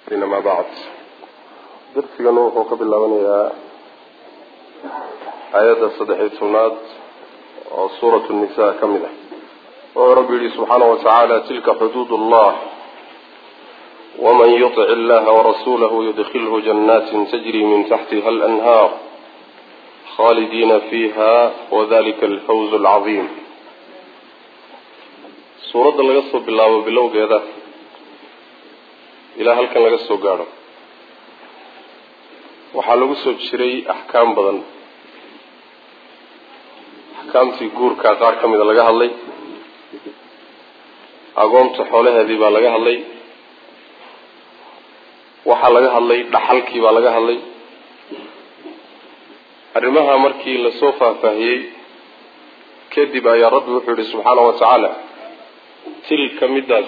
إنما بعد درسنا نوح قبل لونها آيات الصدحيتونات وسورة النساء كاملة وربي سبحانه وتعالى تلك حدود الله ومن يطع الله ورسوله يدخله جنات تجري من تحتها الأنهار خالدين فيها وذلك الفوز العظيم. سورة لغسو بالله وبالله كذا إلى هل كان لغسو قارب وحالغسو بشري أحكام بدن أحكام تيقور كاقار كم إذا لغاها اللي أقومت حولها ذي بالغاها اللي وحالغاها اللي دحلكي بالغاها اللي أرمها مركي لسوفا فهي كذب يا رب وحده سبحانه وتعالى تلك مدد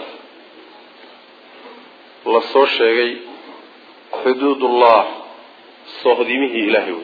لصو شيغي حدود الله صهدمه إلهي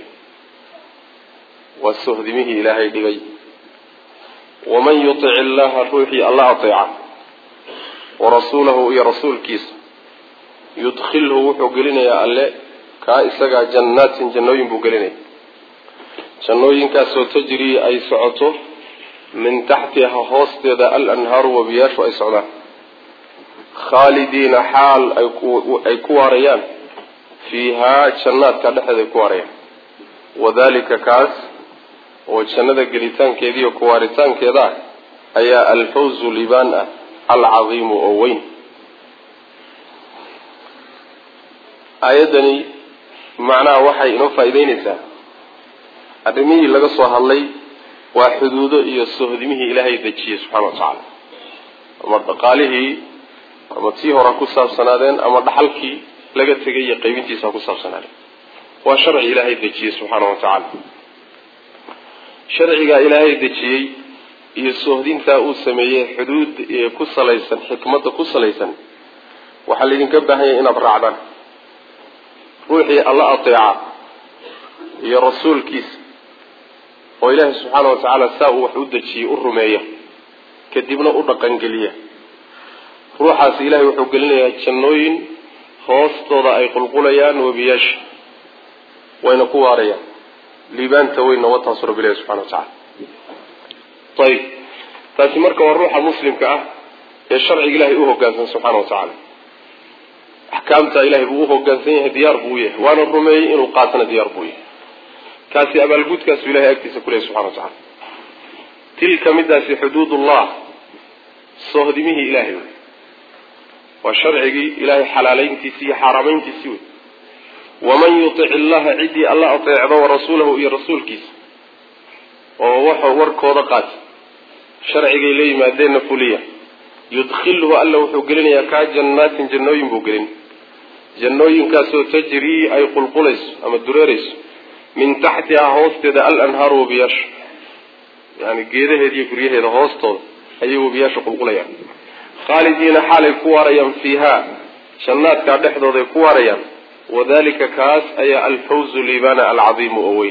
وصهدمه إلهي دغي ومن يطع الله روحي الله أطيعه ورسوله يا رسول كيس يدخله وحقلنا يا الله كائسا جنات جنوين بوغلنا جنوين كاسو تجري أي سعته من تحتها هوستيدا الأنهار وبياش وأي سعودان خالدين حال أي كواريان فيها جنات كدحد أي كواريان وذلك كاس وجنة قليتان كذي وكواريتان كذا أي الفوز لبان العظيم أوين. آيادني معناه وحي إنه فايدينيسا أدمي لقصوها اللي وحدوده يسهدمه إلهي ذكيه سبحانه وتعالى أما قاله أما تيه راكوسا سنادين أما دحلكي لقد تجي قيبنتي ساكوسا سنادين وشرع إلهي ذكيه سبحانه وتعالى شرع إلهي ذكيه يسهدين تاؤ سميه حدود كوسا ليسن حكمة كوسا ليسن وحلين كبها إن برعبان روحي الله أطيعه يا رسول كيس وإله سبحانه وتعالى ساء وحودة شيء الرمية كدبنا أرقان قليا روحاس إلهي وحوقلنا جنوين خاصة أي قلقليان وبياش وين قواريا لبان توين وتصر بالله سبحانه وتعالى. طيب تاتمرك والروح المسلم كأه الشرع إلهي أوه قانسان سبحانه وتعالى أحكامته إلهي أوه قانسان ديار بويه وانا الرمي إنه قاتنا ديار بويه كاسي أبا الجود كاسي إلهي أكتس كله سبحانه وتعالى. تلك مدى حدود الله صهدمه إلهي وشرعه إلهي حلالين تسي حرامين تسي ومن يطع الله عدي الله أطيعه ورسوله إيا رسول كيس ووحو وركو ضقات شرعه إليه ما دين فولية يدخله ألا وحقلين يكا جنات جنوين بوقلين جنوين كاسو تجري أي قلقلس أما الدراريس من تحتها هوستيدا الأنهار وبياش يعني قيده هذه كريه هذا هوستو أي وبياش قلقليا خالدين حال كواريا فيها جنات كادحضو ذي كواريا وذلك كاس أي الفوز لبان العظيم أوين.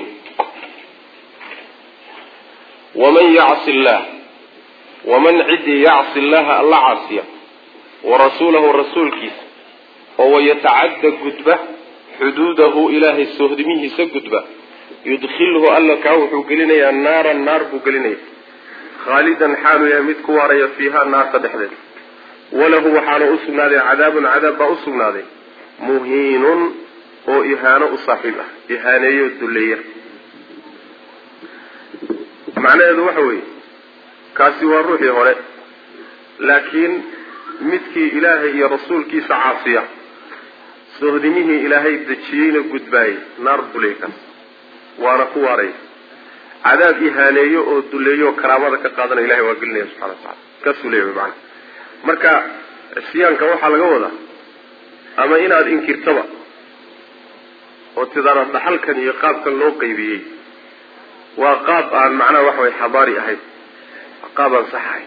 ومن يعص الله ومن عدي يعص الله الله عاصيا ورسوله الرسول كيس وهو يتعدى قدبه حدوده إلهي السهدميه سقدبه يدخله ألا كاوح قلنا النار بقلنا خالدا حال يمد كواريا فيها النار تدحدث وله حال أسمنا عذاب أسمنا ذي مهين وإهانة صاحبه إهانة الدلية معنى هذا وحوي كاسي والروحي هنا لكن متكي إلهي يا رسول كيس عاصية سهدمه إلهي الدجيين قدباي نار دليكا وانا كواري عذاب إهانيه ودليه وكرامتك قادنا إلهي وقلنا سبحانه وتعالى كسوليه بمعنى مركا السيان كوحا لقوضا أما إنا إنكر تبا وتدار الدحلكا يقابكا لو قيبيه وقاب عن معنى وحوي حضاري أهيد قابا صحي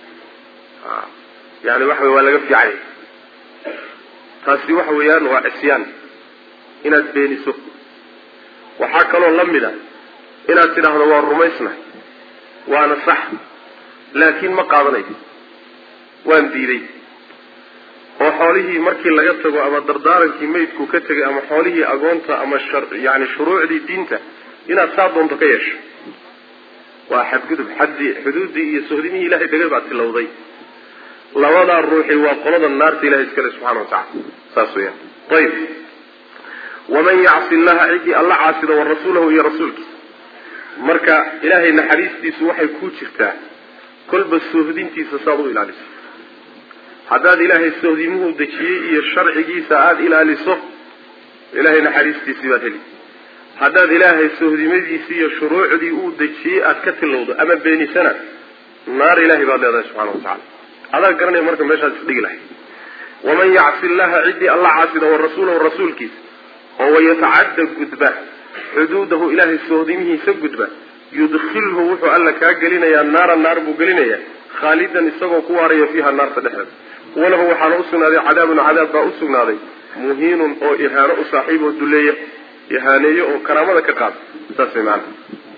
يعني وحوي ولا قفي عليه taasi waxa weeyaan waa isyaan inaad beeniso waxa kale oo lamida inaad tiraahdo waa rumaysna waana sax laakiin ma qaadanay waan diiday oo xoolihii markii laga tago ama dardaarankii maydku ka tegay ama xoolihii agoonta ama yani shuruucdii diinta inaad saa doonto ka yeesho waa xadgudub xuduuddii iyo sohdimihii ilahay dhegay baad tilowday labadaa ruuxi waa qolada naarta ilahay iskale subxana watacala saas weyaan ayib waman yacsi illaha cidii alla caasida wa rasuulahu iyo rasuulkiisa marka ilaahay naxariistiisu waxay ku jirtaa kolba sohdintiisa saad u ilaaliso haddaad ilaahay sohdimuhu dejiyey iyo sharcigiisa aada ilaaliso ilaahay naxariistiisii baad heli haddaad ilaahay sohdimadiisii iyo shuruucdii uu dejiyey aada ka tilowdo ama beenisana naar ilaahay baad leedahay subxana watacala adaa garanaya marka meeshaad isdhigi lahay waman yacsi illaha ciddii alla caasida wa rasuulahu rasuulkiisa oo wayatacadda gudba xuduudahu ilaahay sohdimihiisa gudba yudkhilhu wuxuu alla kaa gelinayaa naar buu gelinayaa khaalidan isagoo ku waaraya fiiha naarta dhexdeeda walahu waxaana usugnaaday cadaabun cadaab baa usugnaaday muhiinun oo ihaano u saaxiib oo duleeya ihaaneeyo oo karaamada ka qaada saas way macana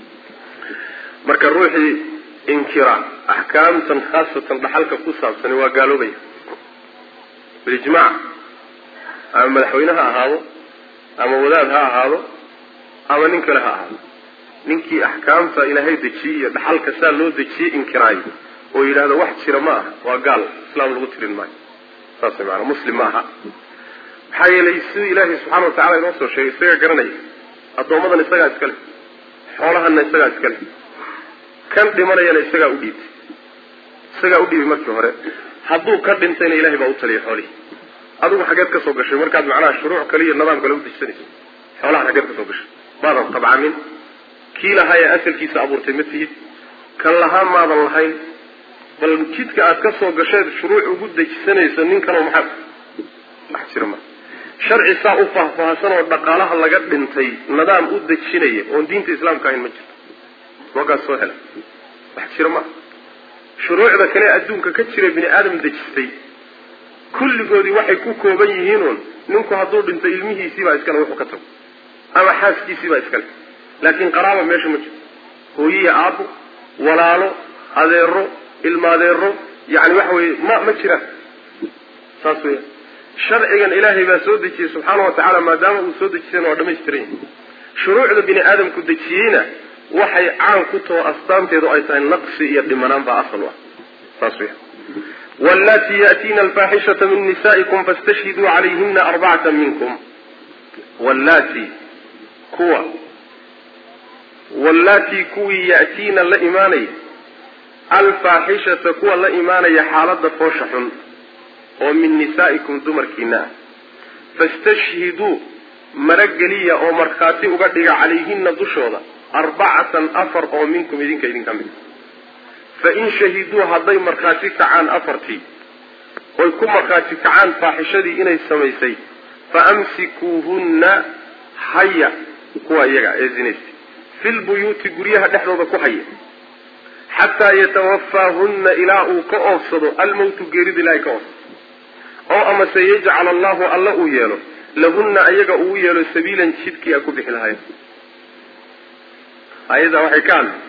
marka ruuxii inkira axkaamtan khaasatan dhaxalka ku saabsani waa gaaloobaya bilijmaac ama madaxweyne ha ahaado ama wadaad ha ahaado ama nin kale ha ahaado ninkii axkaamta ilaahay dejiyey iyo dhaxalka saa loo dejiyey inkiraayo oo yidhahdo wax jira ma aha waa gaal islaam lagu tirin maayo saas way macana muslim ma aha maxaa yeelay sidii ilaahay subxana watacala inoo soo sheegay isagaa garanaya addoommadan isagaa iska leh xoolahanna isagaa iska leh kan dhimanayana isagaa udhiibay markii hore hadduu ka dhintayna ilahay baa u taliyay xoolihii adigu xaggeed ka soo gashay markaad macnaha shuruuc kale iyo nidaam kale u dejisanayso xoolahan xaggeed ka soo gashay maadan tabcamin kii lahaa ee asalkiisa abuurtay ma tihid kan lahaa maadan lahayn bal jidka aad ka soo gasheed shuruuc ugu dejisanayso ninkanoo maxaa wax jira ma sharci saa u faahfaahsan oo dhaqaalaha laga dhintay nidaam u dejinaya oon diinta islaamka ahayn ma jirto wagaas soo hela wax jira ma shuruucda kale adduunka ka jira bini aadam dejistay kulligoodii waxay ku kooban yihiinuun ninku hadduu dhinto ilmihiisiibaa iskale wuxuu ka tago ama xaaskiisiibaa iskale laakiin qaraaba meesha ma jirto hooyiya aabbo walaalo adeero ilmaadeero yani waxa weye ma jiraan saas weya sharcigan ilaahay baa soo dejiyey subxaana watacaala maadaama uu soo dejisayna waa dhamaystiran yahay shuruucda bini aadamku dejiyeyna waxay caan ku taho astaanteedu ay tahay naqsi iyo dhimanaan baa asal u ah saas weya wallati ya'tiina alfaaxishata min nisaa'ikum fastashhiduu calayhina arbacatan minkum wallati kuwii ya'tiina la imaanaya alfaaxishata kuwa la imaanaya xaalada foosha xun oo min nisaa'ikum dumarkiina ah fastashhiduu marageliya oo markhaati uga dhiga calayhina dushooda arbacatan afar oo minkum idinka idinka mid fain shahiduu hadday markhaati kacaan afartii oy ku markhaati kacaan faaxishadii inay samaysay faamsikuuhunna haya kuwa iyaga ee zinaystay filbuyuuti guryaha dhexdooda ku haya xataa yatawafaahunna ilaa uu ka oofsado almawtu geerida ilaahay ka oofsado oo amase yajcal allahu alla uu yeelo lahunna ayaga uu yeelo sabiilan jidkii a ku bixi lahayn ayadaa waxay ka hadlay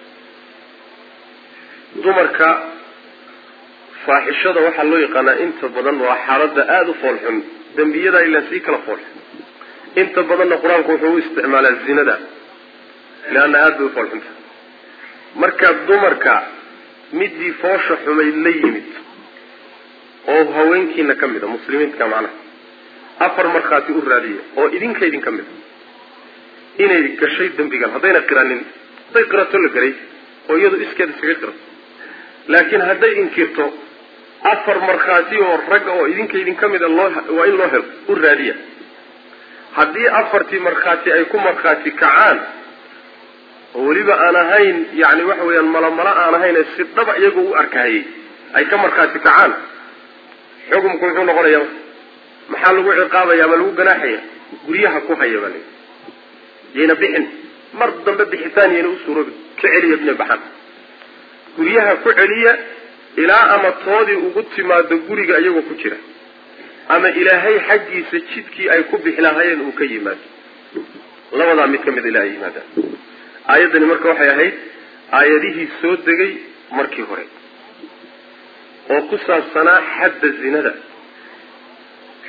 dumarka faaxishada waxaa loo yaqaanaa inta badan waa xaalada aada u foolxun dembiyada ilaa sii kala foolxun inta badanna qur-aanku wuxuu u isticmaalaa zinada leanna aada bay u foolxunta marka dumarka midii foosha xumayd la yimid oo haweenkiina ka mid a muslimiintka macnaha afar markhaati u raadiya oo idinka idin ka mid a inay gashay dembigan haddayna qiranin hadday qirato la garay oo iyadu iskeeda iskaga qirato laakiin hadday inkirto afar markhaati oo ragga oo idinka idin ka mid a waa in loo helo u raadiya haddii afartii markhaati ay ku markhaati kacaan oo weliba aan ahayn yani waxa weeyaan malamala aan ahayn ee si dhaba iyagoo u arkahayay ay ka markhaati kacaan xukumku muxuu noqonayaa maxaa lagu ciqaabaya ama lagu ganaaxaya guryaha ku haya baa la yayna bixin mar dambe bixitaan yayna u suuroobi ka celiya inay baxaan guryaha ku celiya ilaa ama toodii ugu timaado guriga iyagoo ku jira ama ilaahay xaggiisa jidkii ay ku bixi lahaayeen uu ka yimaado labadaa mid ka mid ilaahay yimaadaan aayaddani marka waxay ahayd aayadihii soo degay markii hore oo ku saabsanaa xadda zinada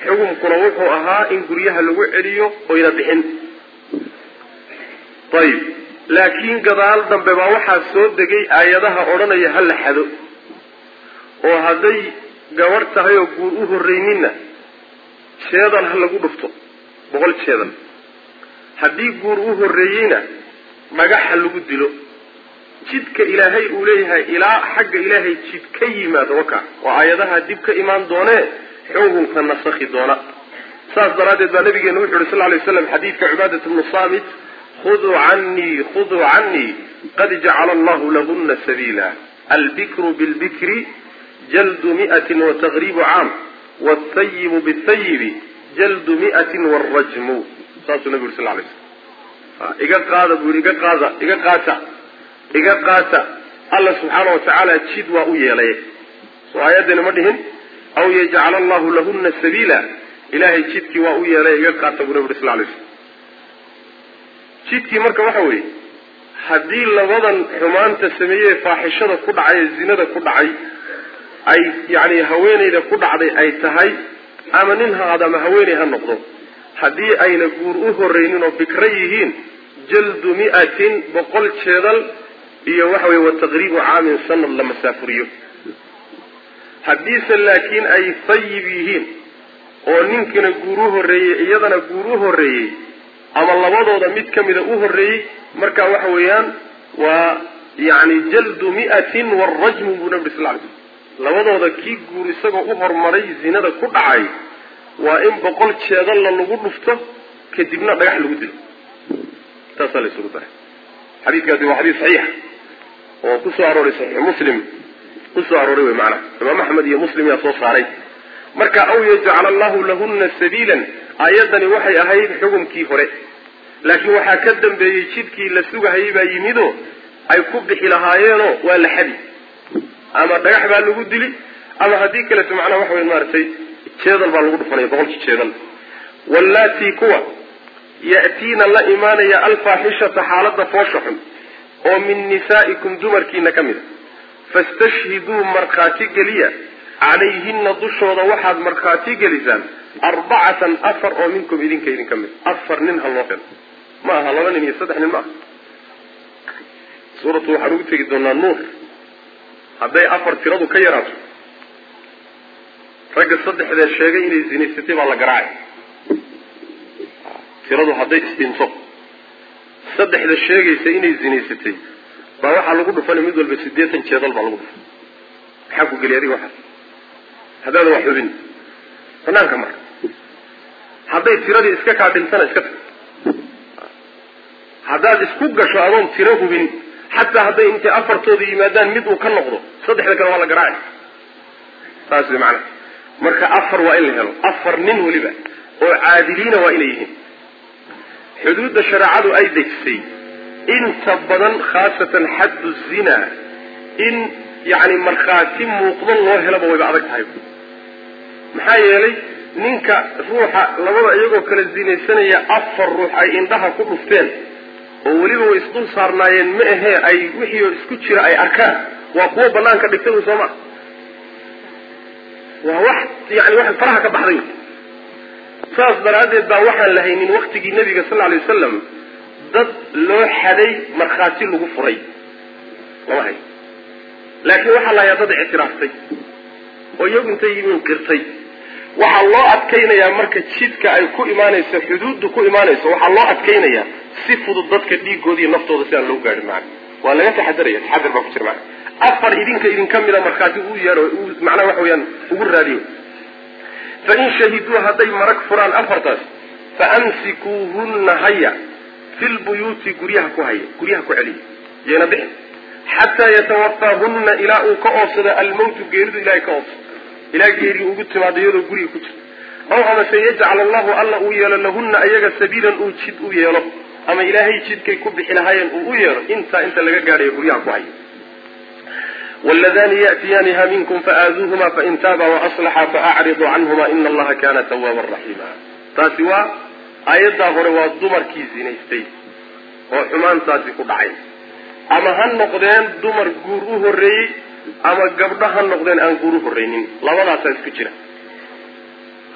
xukumkuna wuxuu ahaa in guryaha lagu celiyo oyna bixin ayib laakiin gadaal dambe baa waxaa soo degay aayadaha odhanaya ha la xado oo hadday gabar tahay oo guur u horreynina jeedal ha lagu dhufto 100 jeedal haddii guur u horreeyeyna dhagax ha lagu dilo jidka ilaahay uu leeyahay ilaa xagga ilaahay jid ka yimaado waka oo aayadaha dib ka imaan doonee xukunka nasakhi doona saas daraadeed baa nabigeenu wuxuu yidhi sallallahu alayhi wasallam xadiidka Cubaadah ibn Saamit khuduu cannii qad jacala allahu lahunna sabiila albikru bilbikri jaldu 100 wa taghriibu caam والطيب بالطيب جلد 100 والرجم صلى النبي صلى الله عليه وسلم iga qaata Allah subhanahu wa ta'ala jid waa u yeelay soo aayadana ma dhihin aw yaj'al Allahu lahunna sabila ilaahay jidki waa u yeelay iga qaata nabi sallallahu alayhi wasallam jidki marka waxa weeye hadii labadan xumaanta sameeyay faaxishada ku dhacay zinada ku dhacay ay yaani haweeneyda ku dhacday ay tahay ama nin haada ma haweeney ha noqdo hadii ayna guur u horeynin oo fikra yihiin jaldu 100 boqol jeedal iyo waxa weeye wa taqriibu caamin sanad la masaafuriyo hadii laakiin ay tayyib yihiin oo ninkina guur u horeeyay iyadana guur u horeeyay ama labadooda mid kamida u horeeyay marka waxa weeyaan waa yaani jaldu 100 والرجم nabi sallallahu alayhi wasallam labadooda kii guur isagoo u hormaray zinada ku dhacay waa in boqol jeedal lagu dhufto kadibna dhagax lagu dilo taasal isugu daray xadiiskaasi waa xadiis saxiix oo ku soo arooray saxiix muslim ku soo arooray macna Imam Ahmad iyo Muslim yaa soo saaray marka aw yaj'al Allahu lahunna sabiilan ayadani waxay ahayd xukumkii hore laakiin waxa ka dambeeyay jidkii la sugayay baa yimido ay ku bixi lahaayeen waa la xadi ama dhagax baa lagu dili ama hadii kale macna wax weyn maartay jeedal baa lagu dhufanay boqol jeedal wallati kuwa ya'tina la imanaya al-fahishata halada fooshaxun oo min nisaa'ikum dumarkiina kamid fastashhidu marqaati galiya alayhinna dushooda waxaad marqaati galisaan 4 afar oo minkum idin kamid afar nin hal waqti ma aha 2 nin iyo 3 nin ma suuratu waxaan ugu tagi doonaa nuur hadday afar tiradu ka yaraato ragga saddexda sheegay inay zinaysatay baa la garaacay tiradu hadday istinto saddexda sheegaysa inay zinaysatay baa waxa lagu dhufanay mid walba 80 jeedal baa lagu dhufay maxaa ku galiyay adiga waxa hadada wax hubin banaanka mar hadday tiradii iska ka dhintana iska hadaad isku gasho adoon tiro hubin حتى هذا أنت أفرتوا يمادان مدو كنقضوا صدق لك والله قراءة تاسي معنا مركا أفر وإله له أفر منه لبا وعادلين وإليهم حدود الشرعات أي دكسي إن تبضا خاصة حد الزنا إن يعني مرخاتم موقضا الله لبا ويبعضك تحيب محايا لي نينك روحا لبا يقول كلا الزنا السنة أفر روحا إندها كل فتان ووليبا ويسدون صارنايين مئهي أي وحيو اسكتشير أي أركان وقوة بلانك دكتور سوما وواحد يعني واحد فرحك بحرين saas daraadeed baa waxaan lahaynin waqtigii nabiga sallallahu alayhi wasallam dad loo xaday markhaati lagu furay lama hay laakiin waxa la yidhaahdo ictiraaftay oo iyagu intay yihiin qirtay waxa loo adkeynayaa marka jidka ay ku imaanayso xuduuddu ku imaanayso waxa loo adkeynayaa si fudud dadka dhiigoodii naftooda si aan loo gaarin macna waa laga taxadaraya taxadar baa ku jira macna afar idin kamida markhaati uu yeero macna waxa weeyaan ugu raadiyo فإن شهدوا هذي مرك فران أفرطاس فأمسكوهن هيا في البيوت قريها كعلي جينا بحن حتى يتوفاهن إلى كأوصد الموت قيرد إلى كأوصد إلى قيري أقدت ما ديرو قريه كتر أو أما سيجعل الله ألا أويل لهن أيها سبيلا أوشد أويل أما إلهي شد كي كبح لهايا أويل انت لقى قاري قريها كعلي واللذان يأتيانها منكم فآذوهما فإن تابا وأصلحا فأعرضوا عنهما إن الله كان توابا رحيما تاسوا آيات غروا الدمر كيزين يستي وحمان تاسي قدعين أما هالنقدين دمر قروه الرئي أما قبضها النقدين أن قروه الرئيين لا ولا تاسكتنا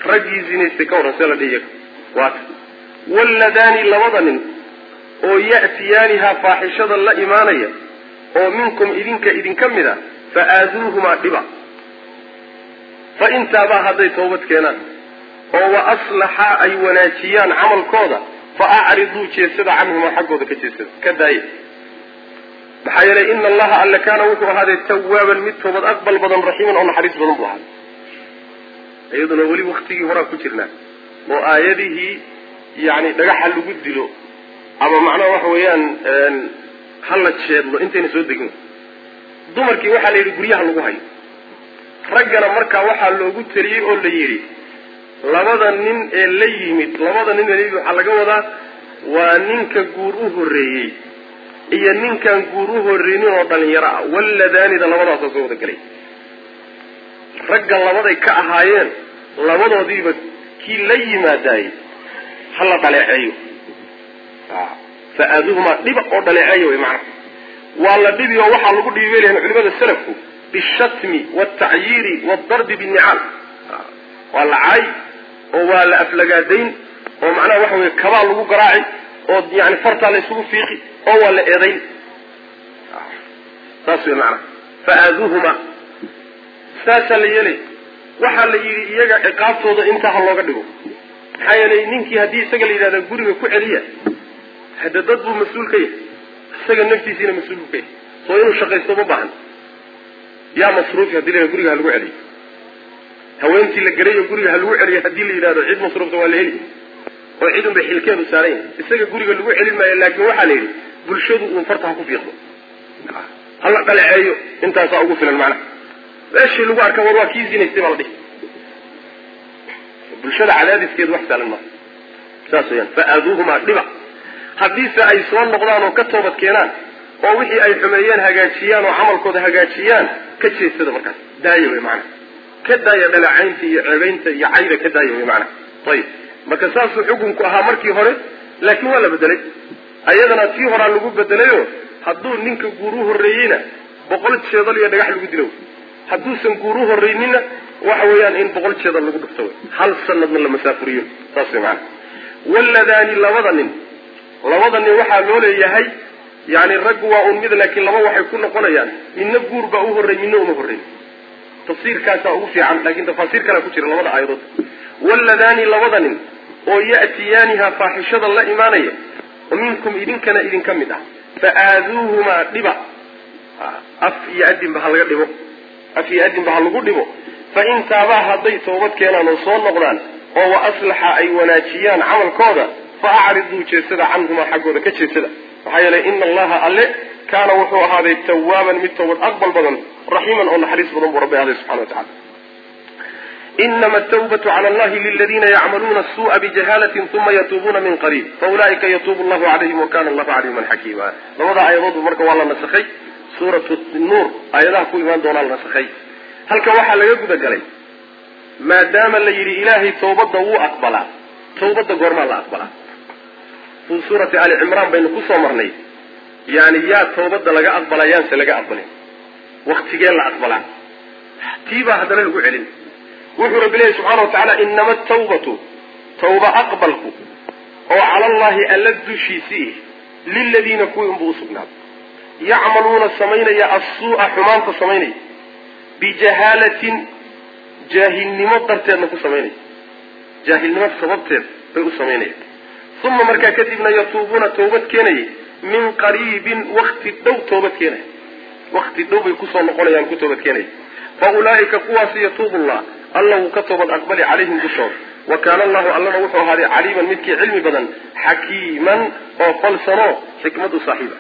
raggii zinaystay ka waran see la dhihi waata walladani labada nin oo ya'tiyaanihaa faaxishada la imaanaya oo minkum idinka mid a fa aaduuhumaa dhiba fa intaabaa hadday toobad keenaan oo wa aslaxa ay wanaajiyaan camalkooda fa acriduu jeedsada canhumaa xaggooda ka jeedsada ka daaya maxaa yeelay ina allaha alla kaana wuxuu ahaaday tawaaban mid toobad aqbal badan raxiiman oo naxariis badan buu ahaaday iyaduna weli waktigii horaa ku jirnaa oo aayadihii yani dhagaxa lagu dilo ama macnaha waxa weeyaan hala jeedlo intayna soo degin dumarkii waxaa la yidhi guryaha lagu hayo raggana markaa waxaa loogu taliyey oo la yidhi labada nin ee la yimid labada nin ee waxaa laga wadaa waa ninka guur u horreeyey iyo ninkan guur u horreynin oo dhalinyaro ah waladaanida labadaasoo soo wada gelay ragga labaday ka ahaayeen labadoodiiba kii la yimaadaayey hala dhaleeceeyo fa aaduhumaa dhiba oo dhaleeceeyo way macnaha waa la dhibi oo waxaa lagu dhibi bay leeyihin culimada salafku bishatmi waaltacyiiri waaldarbi binnicaal waa la caay oo waa la aflagaadayn oo macnaha waxa weye kabaa lagu garaaci oo yani fartaa la isugu fiiqi oo waa la eedayn saas wey macnaha fa aaduuhumaa saasaa la yeelay waxaa la yidhi iyaga ciqaabtooda intaa ha looga dhigo maxaa yeelay ninkii haddii isaga la yidhahda guriga ku celiya hadda dad buu mas-uul ka yahay isaga naftiisiina mas-uulku ka yahay soo inuu shaqaysto ma baahan yaa masruufi hadii la guriga ha lagu celiyo haweentii la garayo guriga ha lagu celiyo haddii la yidhahdo cid masruufta waa la heli oo cid unbay xilkeedu saaran yahay isaga guriga lagu celin maayo laakiin waxaa la yidhi bulshadu uun farta ha ku fiiqdo hala dhaleeceeyo intaasaa ugu filan macnaha meeshii lagu arka war waa kii zinaystay baa la dhihi bulshada cadaadiskeedu wax saalan maaha saas weyaan fa aaduuhumaa dhiba haddiise ay soo noqdaan oo ka toobad keenaan oo wixii ay xumeeyeen hagaajiyaan oo camalkooda hagaajiyaan ka jeedsada markaas daaya wey macnaha ka daaya dhaleecaynta iyo ceebaynta iyo cayda ka daaya wey macnaha ayib marka saasuu xukunku ahaa markii hore laakiin waa la bedelay ayadana tii horaa lagu bedelayo hadduu ninka guur u horreeyeyna 100 jeedal iyo dhagax lagu dilo hadduusan guur u horreynina waxa weeyaan in 100 jeedal lagu dhufto hal sanadna la masaafuriyo saas wey macnaha walladani labada nin waxaa loo leeyahay yani raggu waa un mid laakiin laba waxay ku noqonayaan midna guur baa u horreey midna uma horreyn tafsiirkaasaa ugu fiican laakiin tafaasiir kalea ku jira labada aayadood walladani labada nin oo ya'tiyaanihaa faaxishada la imaanaya oo minkum idinkana idinka mid ah fa aaduuhumaa dhiba af iyo adinba ha laga dhibo af iyo adinba ha lagu dhibo fa in taabaa hadday toobad keenaan oo soo noqdaan oo wa aslaxa ay wanaajiyaan camalkooda fa acriduu jeedsada canhumaa xaggooda ka jeedsada maxaa yeelay ina allaha alle kaana wuxuu ahaaday tawaaban mid toobad aqbal badan raxiiman oo naxariis badan buu rabbi ahday subxana wa tacala inama atawbatu cala allahi liladina yacmaluuna asuu'a bijahalatin uma yatuubuuna min qariib faulaa'ika yatuubu allahu calayhim wakana allahu caliiman xakiima labada aayadoodba marka waa la nasakhay suuratu nuur aayadaha ku imaan doonaa la nasakhay halka waxaa laga guda galay maadaama la yidhi ilaahay tawbadda wuu aqbalaa tawbadda goormaa la aqbalaa fi suurati ali cimraan baynu kusoo marnay yani yaa tawbadda laga aqbalaa yaanse laga aqbalin waktigee la aqbalaa tiibaa haddana lagu celin wuxuu rabbi leeyahy subxaana wa tacaala inama atawbatu tawba aqbalku oo cala allahi alla dushiisii liladiina kuwii unbuu usugnaaday yacmaluuna samaynaya assuu'a xumaanta samaynaya bijahaalatin jaahilnimo darteedna ku samaynaya jaahilnimo sababteed bay u samaynayaan uma markaa kadibna yatuubuuna tawbad keenayay min qariibin wakti dhow toobad keenaya wakti dhow bay kusoo noqonayaan ku toobad keenaya fa ulaa'ika kuwaasi yatuubu llah alla wuu ka toobad aqbali calayhim dushooda wa kaana allahu allana wuxuu ahaaday caliiman midkii cilmi badan xakiiman oo falsano xikmad u saaxiiba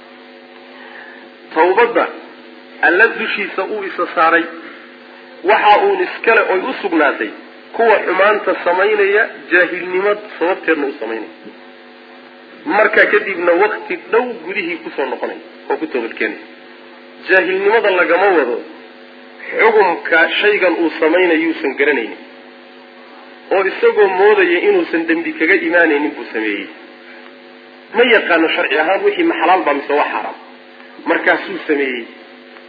tawbadda alla dushiisa uu isa saaray waxa uun iskale oy u sugnaatay kuwa xumaanta samaynaya jaahilnimad sababteedna u samaynaya markaa kadibna wakti dhow gudihii kusoo noqonaya oo ku toobad keenaya jaahilnimada lagama wado xukumka shaygan uu samaynayuusan garanaynin oo isagoo moodaya inuusan dembi kaga imaanaynin buu sameeyey ma yaqaano sharci ahaan wixii ma xalaal baa mise waa xaaraam markaasuu sameeyey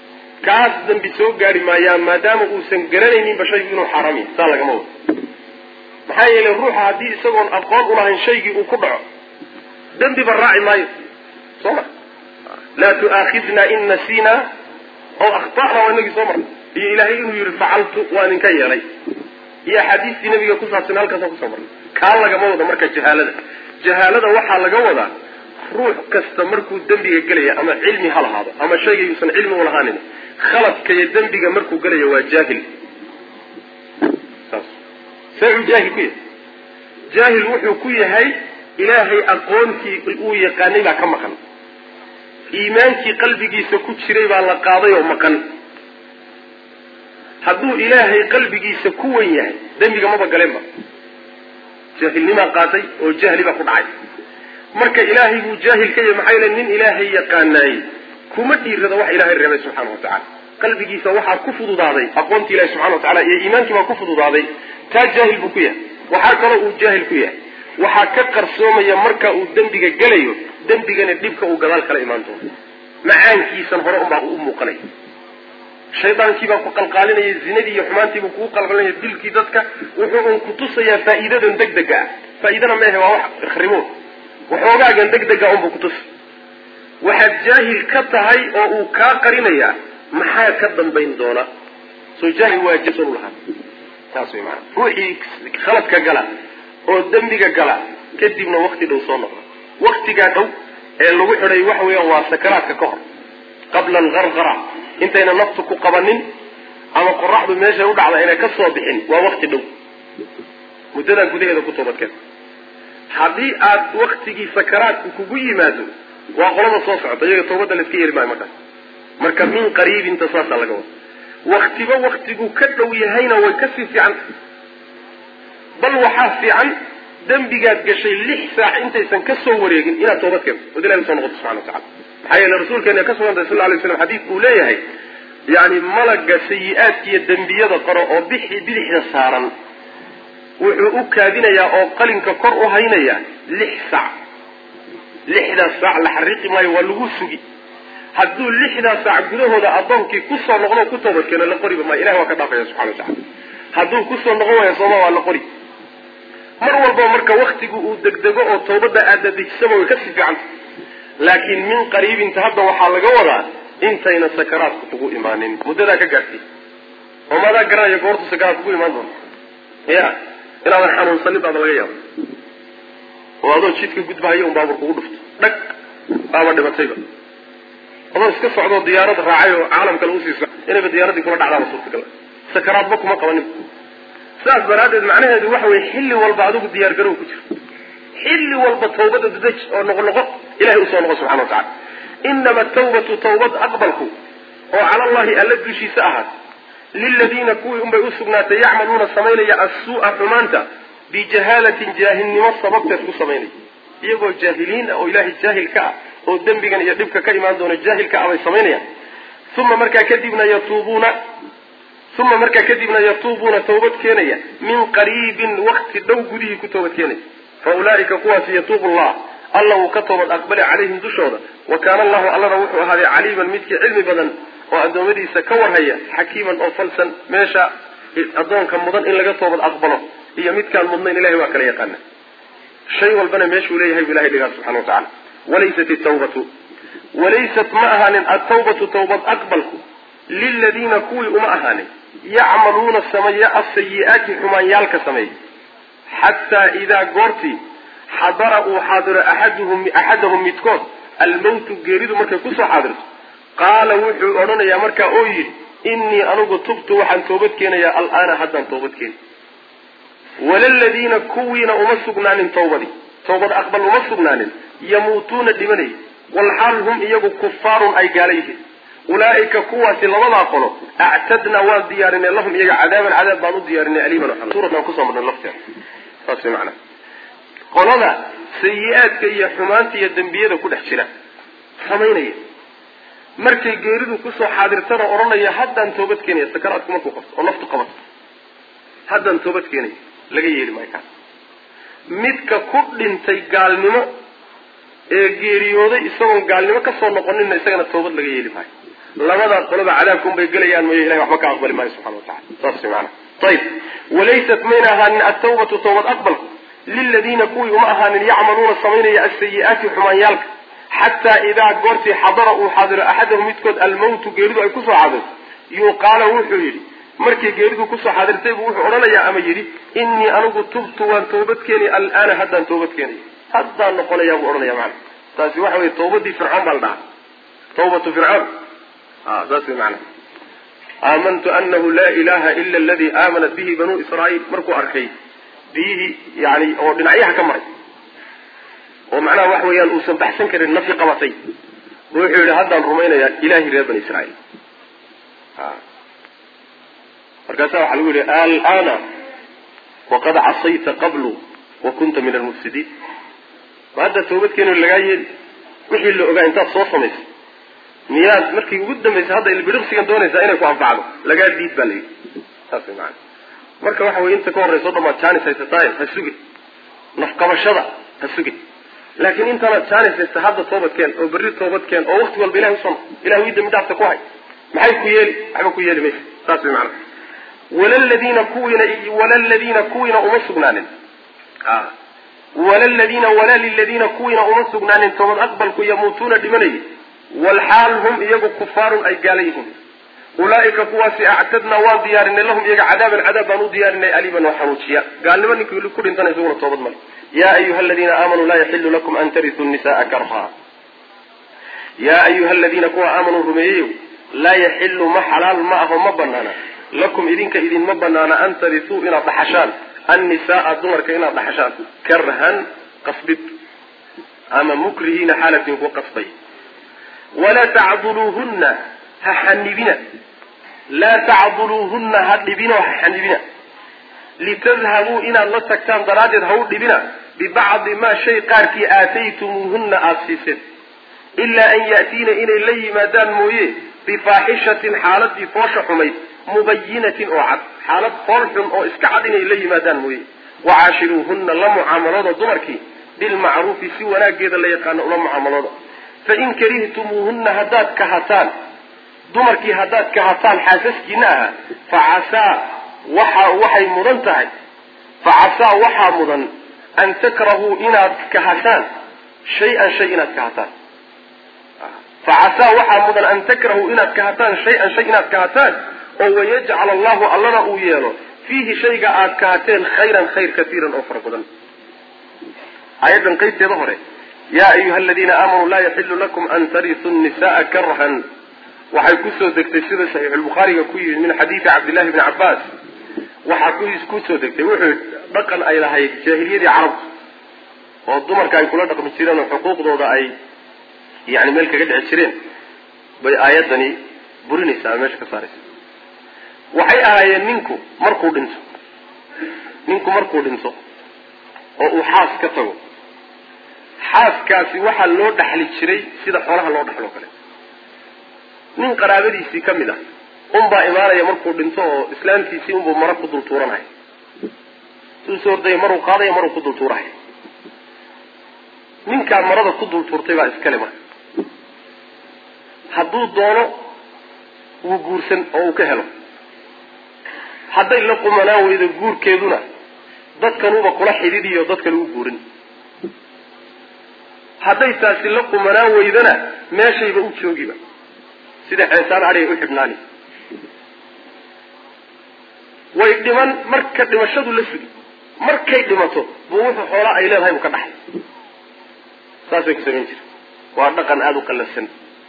kaas dembi soo gaari maayaan maadaama uusan garanayninba shaygu inuu xaaraam yahay saa lagama wado maxaa yeelay ruuxa haddii isagoon aqoon ulahayn shaygii uu ku dhaco dembiba raaci maayo soo ma laa tu'aakhidna in nasiina oo akhta'na waa inagii soo marnay iyo ilaahay inuu yidhi facaltu waa idinka yeelay iyo axaadiistii nabiga ku saabsan halkaasaan kusoo marnay kaa lagama wado marka jahaalada waxaa laga wadaa ruux kasta markuu dembiga gelaya ama cilmi ha lahaado ama shaygay uusan cilmi u lahaanin khaladka iyo dembiga markuu gelaya waa jaahil saas see uu jaahil ku yahay jaahil wuxuu ku yahay ilaahay aqoontii uu yaqaanay baa ka maqan iimaankii qalbigiisa ku jiray baa la qaaday oo maqan hadduu ilaahay qalbigiisa ku wen yahay dembiga maba galeenba jaahilnimaa qaatay oo jahli baa ku dhacay marka ilaahay buu jaahil ka yahay maxaa yeele nin ilaahay yaqaanaayey kuma dhiirada wax ilaahay reebay subxaana watacaala qalbigiisa waxaa ku fududaaday aqoontii ilahi subxana watacala iyo iimaankii baa ku fududaaday taa jaahil buu ku yahay waxaa kaloo uu jaahil ku yahay waxaa ka qarsoomaya marka uu dembiga gelayo dembigana dhibka uu gadaal kala imaan doono macaankiisan hore unbaa u muuqanay shaydaankiibaa ku qalqaalinaya zinadii iyo xumaantiibuu kugu qalqaalinaya dilkii dadka wuxuu un kutusayaa faa'iidadan degdega ah faa'iidana meehe waa wax ikrimo waxoogaagan degdega unbuu kutusa waxaad jaahil ka tahay oo uu kaa qarinayaa maxaa ka dambayn doona soo jaahil waa jason lahaa taas way maana ruuxii khaladka gala oo dembiga gala kadibna wakti dhow soo noqda waktigaa dhow ee lagu xidhay waxa weeyaan waa sakaraadka ka hor qabla algargara intayna naftu ku qabanin ama qoraxdu meeshay u dhacda inay ka soo bixin waa wakti dhow muddadaa gudaheeda ku toobadkeen haddii aad waktigii sakaraadku kugu yimaado waa qolada soo socota iyaga toobadda la iska yeeli maayo markaas marka min qariibinta saasaa laga wada waktiba waktigu ka dhow yahayna way kasii fiican bal waxaa fiican dembigaad gashay 6 saac intaysan ka soo wareegin inaad toobad keento oo ilaahay soo noqoto subxana watacala maxaa yeele rasuulkeena ka sugantay sal alay slam xadiidku uu leeyahay yani malaga sayi-aadka iyo dembiyada qoro oo bidixda saaran wuxuu u kaadinayaa oo qalinka kor u haynaya 6 saac 6daas saac la xariiqi maayo waa lagu sugi hadduu 6daas saac gudahooda addoonkii kusoo noqdo ku toobad keeno la qoriba maayo ilahay waa ka dhaafaya subxana watacala hadduu kusoo noqon waayo sooma waa la qori mar walba marka waktigu uu degdego oo toobadda aada dejisaba way kasii fiicanta laakiin min qariibinta hadda waxaa laga wadaa intayna sakaraadku kugu imaanin muddadaa ka gaartay oo maadaa garanaya goortu sakaraad kugu imaan doonto ya inaadan xanuunsanin baaba laga yaaba oo adoo jidka gudbahayo un baabur kugu dhufto dhag baaba dhibatayba adoo iska socdoo diyaarad raacay oo caalam kale usii soc inayba diyaaraddii kula dhacdaaba suurtagal sakaraadba kuma qabanin saas daraaddeed macnaheedu waxa weye xilli walba adigu diyaar garow ku jirto xilli walba tawbada dadaj oo noqo ilahay usoo noqo subxana watacala inama tawbatu tawbad aqbalku oo cala allahi alla dushiisa ahaat liladiina kuwii unbay usugnaatay yacmaluuna samaynaya assuu'a xumaanta bijahaalatin jaahilnimo sababteed ku samaynaya iyagoo jaahiliin ah oo ilaahay jaahil ka ah oo dembigan iyo dhibka ka imaan doona jaahil ka ah bay samaynayaan uma markaa kadibna yatuubuuna tawbad keenaya min qariibin wakti dhow gudihii ku toobad keenaya fa ulaa'ika kuwaasi yatuubu allah alla wuu ka toobad aqbali calayhim dushooda wa kaana allahu allana wuxuu ahaaday caliiman midkii cilmi badan oo addoommadiisa ka warhaya xakiiman oo falsan meesha addoonka mudan in laga toobad aqbalo iyo midkaan mudnayn ilahay waa kala yaqaana shay walbana meeshuu leeyahay bu ilahay dhigaa subxana wa tacala walaysat ma ahaanin altawbatu tawbad aqbalku liladiina kuwii uma ahaanin yacmaluuna sameeya asayi-aati xumaanyaalka sameeya xataa idaa goortii xadara uu xaadiro axadahum midkood almawtu geeridu markay kusoo xaadirto qaala wuxuu odhanayaa markaa oo yidhi innii anugu tubtu waxaan toobad keenayaa al'aana haddaan toobad keeni walaladiina kuwiina uma sugnaanin tawbad aqbal uma sugnaanin yamuutuuna dhimanaya walxaal hum iyagu kufaarun ay gaala yihiin ulaa'ika kuwaasi labadaa qolo actadnaa waan diyaarinay lahum iyaga cadaaban cadaab baan u diyaarinay aliiman xanuun suuradaan kusoo marnay lafteeda saas way macnaa qolada sayi-aadka iyo xumaanta iyo dembiyada ku dhex jira samaynaya markay geeridu kusoo xaadirtana odhanaya haddaan toobad keenaya sakaraadku markuu qabto oo naftu qabato haddaan toobad keenaya laga yeeli maayo kaas midka ku dhintay gaalnimo ee geeriyooday isagoon gaalnimo kasoo noqonina isagana toobad laga yeeli maayo labadaa qoloba cadaabka unbay gelayaan mooye ilahay waxba ka aqbali maayo subxana watacala saas way macana طيب وليست منها أن التوبة توبة أقبل للذين كوي ومأهان يعملون الصمين السيئات حميالك حتى إذا قرت حضر أحدهم يتكد الموت قيردو أي كسو حاضر يقال وحيري markii geeridu ku soo xadirtay buu wuxuu oranayaa ama yiri inni anigu tubtu waan toobad keenay al'aana haddaan toobad keenay haddaan noqonayaa buu oranayaa macna taasi waxa weeye toobadii fircoon bal dhaa toobatu fircoon taasi macna aamantu annahu la ilaha illa alladhi aamanat bihi banu israa'iil markuu arkay bihi yani oo dhinacyaha ka maray oo macnaha wax weeyaan uu san baxsan karin nafi qabatay wuxuu yiri haddaan rumaynayaa ilaahi reer bani israa'iil markaasa waxa lagu yiri al'ana waqad asayta qablu wa kunta min al-mufsidin baada toobadkeenu laga yeeli wixii la ogaa inta soo sameysay miyaad markii ugu dambeysay hadda ilbiriqsigan doonaysa inay ku anfacdo laga diid balay taasi macna marka waxa weey inta ka horeyso dhamaad chance ay tahay hasugi nafqabashada hasugi laakiin inta la chance hadda toobadkeen oo bari toobadkeen oo waqti walba ilaahay soo ilaahay wida midafta ku hay maxay ku yeeli waxba ku yeeli meesha taasi macna وللذين كوين أمسقنان ولا للذين كوين أمسقنان ثم أقبل يموتون دمني والحال هم يجوا كفار أي قاليهم أولئك قواس أعتدنا وديارنا لهم يجا عذابا وديارنا أليما وحنوشيا قال لمن كل إنسان يزور التوبة مال يا أيها الذين آمنوا لا يحل لكم أن ترثوا النساء كرها يا أيها الذين آمنوا رميوا لا يحل ما حلال معهم مبنانا لكم إذنك إذن مبنانا أن ترثوا إلى ضحشان النساء الضمر كإلى ضحشان كرها قصبت أما مكرهين حالة وقصبي ولا تعضلوهن هحنبنا لا تعضلوهن هدبنا وهحنبنا لتذهبوا إلى الله تكتان درادر هودبنا ببعض ما شيء قارك آتيتموهن آسيسين إلا أن يأتين إلى اللي مدان مويه بفاحشة حالة فوش حميد مبينة أعد حالة فرح أو إسكعدين إليه مدان مويه وعاشروهن لمعاملات ضمركي بالمعروف سوى جيدا اللي يقانوا لمعاملات فإن كرهتموهن هدات كهتان ضمركي هدات كهتان حاسسكناها فعسى وحي مدنتهي فعسى وحى مدن أن تكرهوا إناد كهتان شيئا كهتان فعسى وحى مدن أن تكرهوا إناد كهتان شيئا كهتان ويجعل الله ألنا أوياله فيه شيء كهتان خير كثيرا أفر قدن أيضا قيد ظهره يا أيها الذين آمنوا لا يحل لكم أن ترثوا النساء كرها وحيكسوا دكتسير صحيح البخاري كوي من حديث عبد الله بن عباس وحكسوا دكتسير بقى أي لهي جاهلية عرب والضمر كان كلها رقم السيران وحقوق ضوضاء أي يعني ملك قد عشرين بآياتني برني سامش كفارس وحي آية منكم مركو دنسو وحاس كتبوا xaaskaasi waxa loo dhaxli jiray sida xoolaha loo dhaxlo kale nin qaraabadiisi kamid ah baa imaanaya markuu dhinto oo islaamkiisii buu mara ku dul tuuranay soo day maruu qaaday maruu ku dul tuuray ninka marada ku dul tuurtay baa iskale ma hadduu doono uu guursan oo uu ka helo hadday la qumanaa weydo guurkeeduna dadkanuba kula xidhiidhiyo dadka lagu guurin hadday taasi la qumanaa weydana meeshayba u joogiba sida xeesaan ariga u xidhnaani way dhiman marka dhimashadu la sugi markay dhimato buu wuxuu xoolaa ay leedahay uu ka dhaxay saasay ku samayn jireen waa dhaqan aad u qalafsan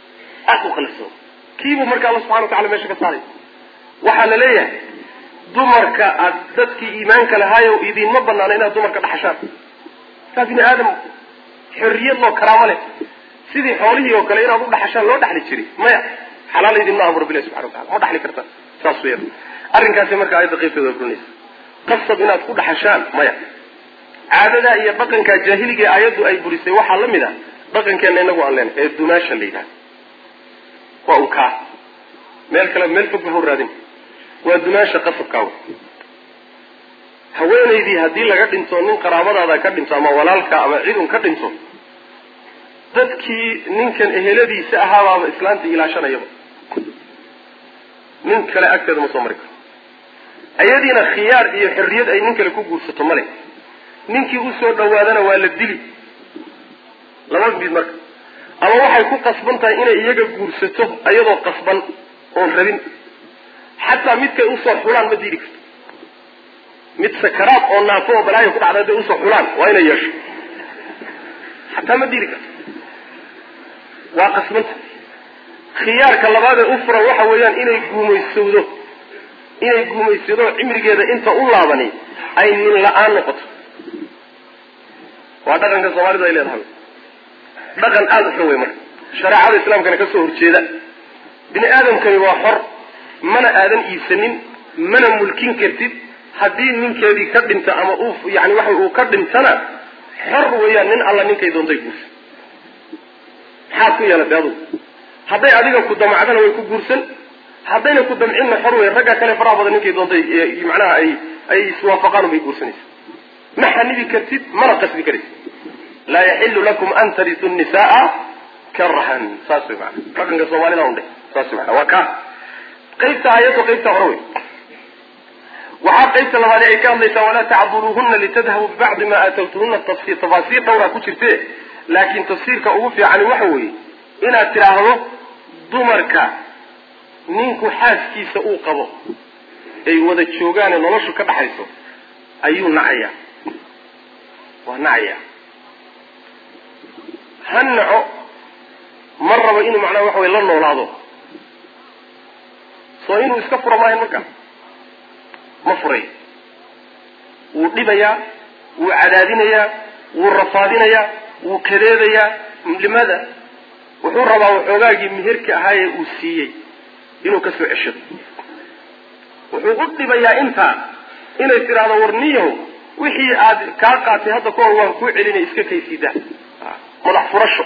kiibuu marka Allah subhanahu wa ta'ala meesha ka saaray waxaa la leeyahay dumarka aad dadkii iimaanka lahaayo idinma banaana inaad dumarka dhaxashaan taas in aadam حرية الله كرامله سيدي حوله وكلا إنا أبو دحشان لو دحلي جري ما حلال يدين الله أمر بالله سبحانه وتعالى ما دحلي كرتا تصوير أرن كاسي مركا آيات قيف تذكرنيس قصة إنا تكون دحشان ما عادة هي بقن كجاهلي آيات أي بريسي وحا لمنا بقن كان لنا وعن لنا الدماشا لينا وأوكا ميل كلام ميل فقه الرادين والدماشا قصة كاو haweenaydii hadii laga dhinto nin qaraabadaada ka dhinto ama walaalka ama ciidan ka dhinto dadkii ninkan eheladiisa ahaaba islaanta ilaashanayaba nin kale agteeda ma soo mari karo ayadiina khiyaar iyo xurriyad ay nin kale ku guursato male ninkii u soo dhawaadana waa la dili laba mid marka ama waxay ku qasban tahay inay iyaga guursato ayadoo qasban oo rabin xataa midkay u soo xulaan ma diidi karto mid sakaraad oo naafo oo balaayo ku dhacday day u soo xulaan waa inay yeesho xataa ma diidi karto waa qasbanta khiyaarka labaad ee u furan waxa weeyaan inay guumaysado cimrigeeda inta u laabani ay nin la-aan noqoto waa dhaqanka soomaalida ay leedahay dhaqan aada u xun wey marka shareecada islaamkana ka soo horjeeda bini aadamkani waa xor mana aadan iibsanin mana mulkin kartid haddii ninkeedii ka dhinta ama yani waxa uu ka dhintana xor weeyaan nin alla ninkay doontay guursan maxaad ku yeelatay adugu hadday adiga ku damacdana way ku guursan haddayna ku damcinna xor wey ragga kale faraha badan ninkay doontay macnaha ay iswaafaqaan bay guursanaysa ma xanibi kartid mana qasbi karaysid laa yaxilu lakum an tarisu nisaa karahan saas way macana dhaqanka soomaalida undhe saas way macana waa kaa qaybta aayaddu qaybta hore wey waxaa qaybta labaad ay ka hadlaysaa walaa tacduluuhuna litadhabuu bibacdi ma aatawtuhuna tafaasiir dhowraa ku jirte laakiin tafsiirka ugu fiicani waxa weeye inaad tidhaahdo dumarka ninku xaaskiisa uu qabo ay wada joogaane noloshu ka dhaxayso ayuu nacaya waa nacaya ha naco ma rabo inuu macnaha waxa wey la noolaado soo inuu iska furo maayan markaa ma furay wuu dhibayaa wuu cadaadinayaa wuu rafaadinayaa wuu kadeedayaa limaada wuxuu rabaa waxoogaagii meherka ahaayee uu siiyey inuu ka soo ceshado wuxuu u dhibayaa intaa inay tidhaahdo warniyahow wixii aad kaa qaatay hadda ka hor waan kuu celinay iska kaysidaa madax furasho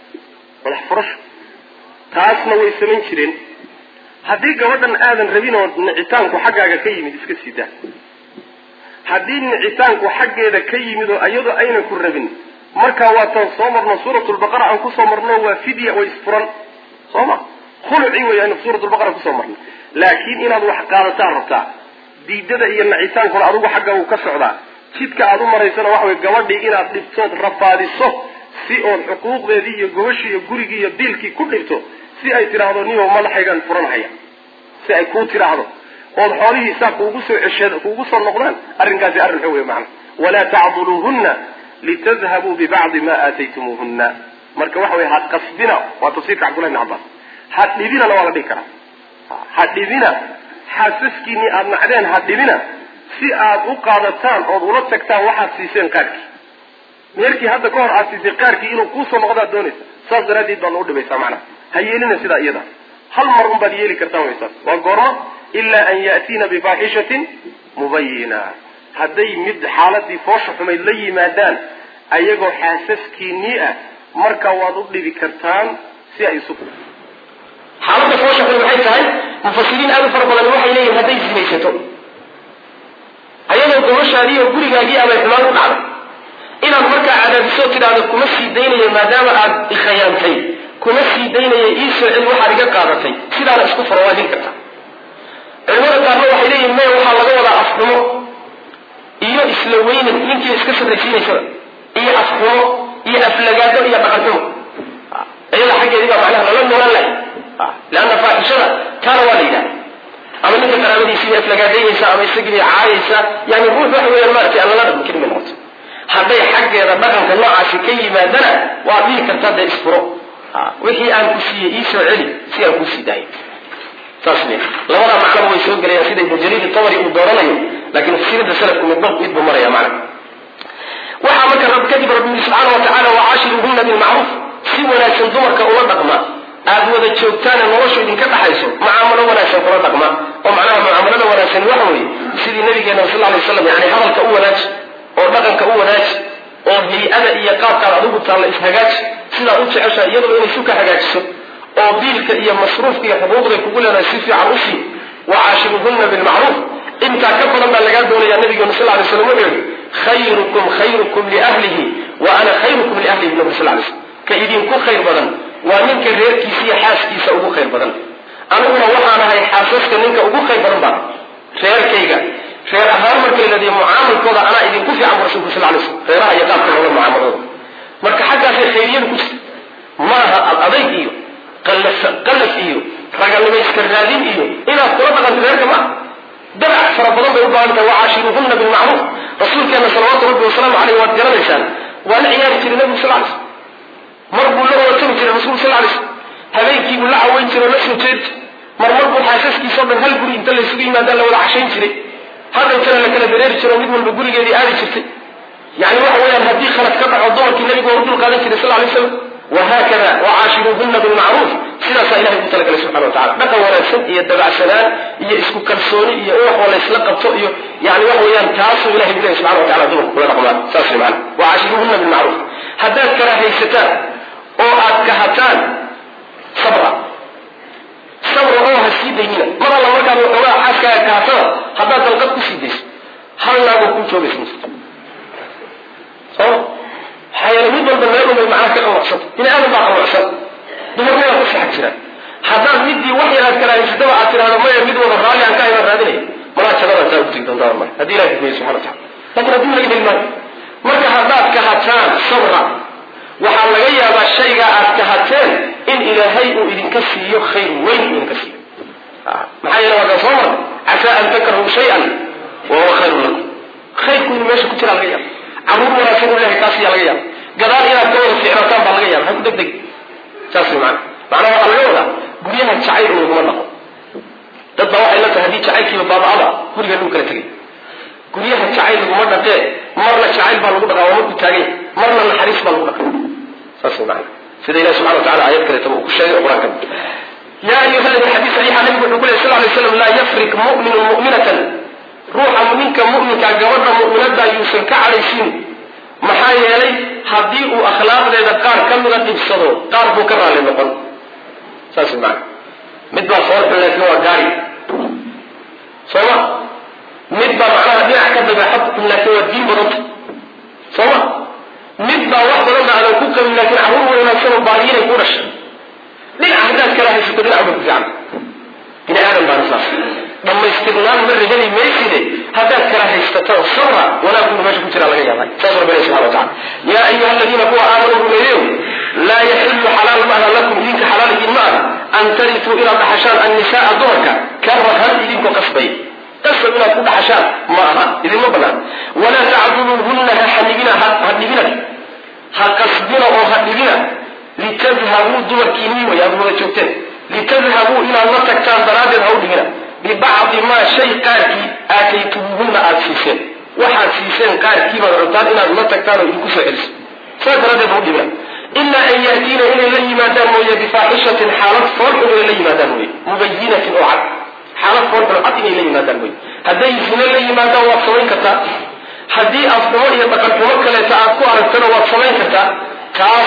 taasna way samayn jireen haddii gabadhan aadan rabin oo nicitaanku xaggaaga ka yimid iska sidaa haddii nicitaanku xaggeeda ka yimid oo iyadoo aynan ku rabin markaa waataan soo marno suuratulbaqara aan kusoo marno waa fidya way isfuran sooma khuluci wey aynu suuratulbaqara kusoo marno laakiin inaad wax qaadataan rabtaa diidada iyo nicitaankuna adigu xagga uu ka socdaa jidka aad u maraysana waxa wey gabadhii inaad dhibtood rafaadiso si ood xuquuqdeedii iyo gobashii iyo gurigii iyo diilkii ku dhibto si ay tidhaahdo niyow madaxaygaan furanhaya si ay kuu tidhaahdo ood xoolihii saa kuugu soo noqdaan arrinkaasi arrin xun wey macana walaa tacduluuhunna litadhabuu bibacdi ma aataytumuuhunna marka waxa wey ha qasbina waa tafsiirka cabdullahi ibn cabbaas ha dhibinana waa la dhihi karaa ha dhibina xaasaskiinii aada nacdeen ha dhibina si aad u qaadataan ood ula tagtaan waxaad siiseen qaarkii meerkii hadda ka hor aad siisay qaarkii inuu kuusoo noqdaad doonaysa saas daraaddeed baad u dhibaysaa macnaha ha yeelina sidaa iyada hal mar un baad yeeli kartaan waysaas waa goormo ilaa an ya'tiina bifaaxishatin mubayina hadday mid xaaladii foosha xumayd la yimaadaan ayagoo xaasaskiinii ah markaa waad u dhibi kartaan si ay isu xaaladda foosha xun waxay tahay mufasiriin aad u fara badan waxay leeyihin hadday sinaysato ayadoo gobashaadii oo gurigaagii abay xumaan u dhacday inaad markaa cadaadiso tidhaahdo kuma sii daynayo maadaama aad ikhayaantay kuma sii daynaya iisoo cel waxaad iga qaadatay sidaana isku faro waa din kartaa culimada qaarna waxay leeyihin maya waxaa laga wadaa afxumo iyo isla weynan ninkii iska sarraysiinaysada iyo afxumo iyo aflagaado iyo dhaqanxumo iyada xaggeedii baa macnaha lala noolan lahay leanna faaxishada taana waa la yidhaha ama ninka qaraabadiisii bay aflagaadaynaysaa ama isagii bay caayaysaa yani ruux waxa weeyaan maaragtay aan lala dhaqan karin bay noqoto hadday xaggeeda dhaqanka noocaasi ka yimaadana waad dhihi kartaa dee isfuro wixii aan ku siiyey iisoo celi si aan kuu sii daayo saas le labada macnaba way soo gelayaan sida ibnu jariir tabari uu dooranayo laakiin tafsiirada salafku midba maraya macna waxaa marka kadib rabbi subxaana watacaala wacaashiruhunna bilmacruuf si wanaagsan dumarka ula dhaqma aada wada joogtaane noloshu idinka dhaxayso mucaamalo wanaagsan kula dhaqma oo macnaha mucaamalada wanaagsan waxa weeye sidii nabigeena sal alay waslam yani hadalka u wanaaji oo dhaqanka u wanaaji oo hay-ada iyo qaabkaad adigu taalla ishagaaji sidaad u jeceshahay iyadoo inay suka hagaajiso oo biilka iyo masruufka iyo xuquuqday kugu leedahay si fiican u sii wacaashiruhunna bilmacruuf intaa ka badan baa lagaa doonayaa nabigeenu sal lay slam wuxuu yihi khayrukum liahlihi wa ana khayrukum liahlihi nabi sal lay slam ka idinku khayr badan waa ninka reerkiisa iyo xaaskiisa ugu khayr badan aniguna waxaan ahay xaasaska ninka ugu khayr badan baa reerkayga reer ahaan markay leedahay mucaamalkooda anaa idinku fiican rasuulku sallallahu alayhi wasallam reeraha iyo qaabka loola mucaamalooda marka xaggaasay khayriyadu ku jirta maaha adayg iyo qalaf iyo ragalnimo iska raadin iyo inaad kula dhaqanto reerka maaha dabac fara badan bay u baahan tahay wacaashiruhunna bilmacruuf rasuulkeena salawaatu rabbi wasalaamu caleyh waad garanaysaan waa la ciyaari jiray nabigu sal alay slam mar buu la ootami jiray rasuulku sal alay slam habeenkii buu la caweyn jiray oo la soo jeedi mar buu xaasaskiisao dhan hal guri inta laysugu yimaadaan la wada cashayn jiray hadalkana la kala dareeri jiro mid walba gurigeedii aadi jirtay yani waxa weeyaan haddii khalad ka dhaco dumarkii nabigu waa u dulqaadan jiray sal alay slam wahaakada wacaashiruhunna bilmacruuf sidaasaa ilahay ugu talagalay subxana watacala dhaqan wanaagsan iyo dabacsanaan iyo isku kalsooni iyo in wax wala isla qabto iyo yani waxa weeyaan taasuu ilahay bilahi subxana watacala dumarka kula dhaqmaan saas wey macana wacaashiruhunna bilmacruuf haddaad karahaysataan oo aad kahataan sabra oo ha sii daynina mar alla markaad waxoogaa xaaskaaga kahatada haddaad dalqad ku sii dayso hal naagoo kuu joogaysa mus soo maxaa yeele mid walba meel unbay macnaha ka qanuucsanta bini aadan baa qanuucsan dumarnada ku saxag jiraan haddaad midii wax yar aad karahaysataba aad tidhahdo maya mid wada raalli aan ka hayaan raadinaya malaa jannada taa utegi doontaa male haddii ilahi xukmiye subxana watacala laakin haddii laga heli maayo marka haddaad kahataan sabra waxaa laga yaabaa shaygaa aad kahateen in ilaahay uu idinka siiyo khayr weyn idinka siiyo maxaa yeele waa kan soo marnay casaa an takrahu shay-an wa huwa khayrun lakum khayrku inuu meesha ku jiraa laga yaaba caruur wanaagsan u ilahay kaasiyaa laga yaaba gadaal inaad ka wada ficnataan baa laga yaaba ha ku degdeg saas way macnaha waxaa laga wadaa guryaha jacayl in laguma dhaqo dad baa waxay la tahay haddii jacaylkiiba baabacada guriga lagu kala tegay guryaha jacayl laguma dhaqee marna jacayl baa lagu dhaqaa waa marku taagay marna naxariis baa lagu dhaqaa saas way macnaha sida ilahi subxana watacala aayad kaleetaba uu ku sheegay oo qur-aanka yaa ayuha alladii xadiis saxiixa nabigu wuxuu ku lehy sal alay slam laa yafrik mu'minun mu'minatan ruuxa ninka mu'minka gabadha mu'minada yuusan ka cadhaysiin maxaa yeelay haddii uu akhlaaqdeeda qaar ka mida dhibsado qaar buu ka raalli noqon saas way macana mid baa foolxun laakiin waa gaari sooma mid baa macnaha dhinac ka dabeexad xun laakiin waa diin badanta sooma mid baa wax badan ba aadan ku qabin laakiin carruur wanaagsan oo baadiinay ku dhashay dhinac haddaad kala haysato dhinac ba ku fiican bini aadan baana saas dhammaystirnaan marna heli mayside haddaad kala haysato sabra wanaaguna meesha ku jiraa laga yaabay saas rabbina subxana watacala yaa ayuha aladiina kuwa aamanuu rumeeyeyo laa yaxilu xalaal ma aha lakum idinka xalaal idin ma aha an tarituu inaad dhaxashaan annisaaa dumarka karahan idinkoo qasbay qasab inaad ku dhaxashaan ma aha idinma banaan walaa tacduluuhunna ha dhibina ha qasbina oo ha dhibina litadhabuu dumarkiinii way aad wada joogteen litadhabuu inaad la tagtaan daraaddeed ha u dhibina bibacdi maa shay qaarkii aataytumuuhunna aada siiseen waxaad siiseen qaarkiibaad cuntaan inaad la tagtaan oo idinku soo celiso saas daraaddeed ha u dhibina ilaa an yaatiina inay la yimaadaan mooye bifaaxishatin xaalad foolxun inay la yimaadaan mooye mubayinatin oo cad xaalad foolxun cad inay la yimaadaan mooye hadday zino la yimaadaan waad samayn kartaa haddii afxumo iyo dhaqanxumo kaleeta aad ku aragtana waad samayn kartaa taas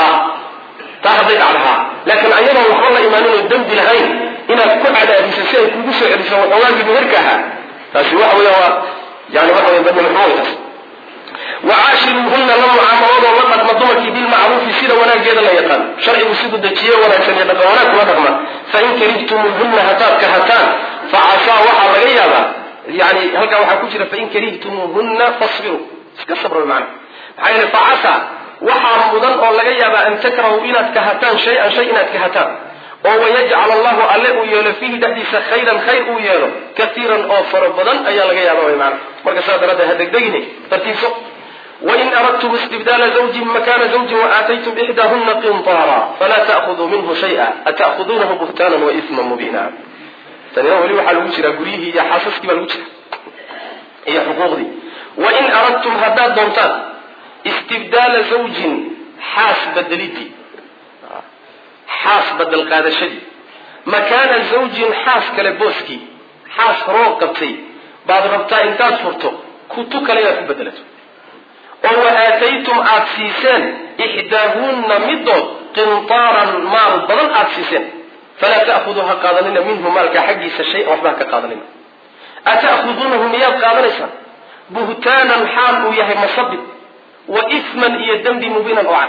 taa hadday dhacda laakiin ayadoon waxba la imaanin oo dembi lahayn inaad ku cadaadiso si ay kugu soo celiso waxoogaagii meherka ahaa taasi waxa weya waa yani waxa wey badnimxumoytaas wacaashiruuhunna la mucaamaloodoo la dhaqma dumarkii bilmacruufi sida wanaageeda la yaqaan sharcigu siduu dejiye wanaagsan iyo dhaqan wanaag kula dhaqma fain karihtumuuhunna haddaad kahataan facasaa waxaa laga yaabaa yani halkaa waxaa ku jira fain karihtumuuhunna fasbiruu iska sabra macna maxaa yeele facasaa waxaa mudan oo laga yaabaa an takrahu inaad kahataan shay-an shay inaad kahataan oo wayajcal allahu alle uu yeelo fiihi dhexdiisa khayran khayr uu yeelo kaiiran oo fara badan ayaa laga yaaba wy maana marka saa daraaddeed ha degdegine tartiibso wain aradtum istibdaala zawjin makana zawjin waaataytum ixdaahuna qintaara falaa ta'khuduu minhu shaya ata'khuduunahu buhtaanan waisman mubiina tanina weli waxaa lagu jiraa guryihii iyo xaasaskii baa lagu jira iyo xuquuqdii wain aradtum haddaad doontaan istibdaala zawjin xaas bedelidii xaas bedel qaadashadii makaana zawjin xaas kale booskii xaas horoo qabtay baad rabtaa intaad furto kutu kale inaad ku bedelato oo wa aataytum aada siiseen ixdaahunna midood qintaaran maal badan aada siiseen falaa ta'khuduu ha qaadanina minhu maalka xaggiisa shay-an waxba ha ka qaadanina ata'khuduunahu miyaad qaadanaysaan buhtaanan xaal uu yahay masabid wa isman iyo dembi mubiinan oo cad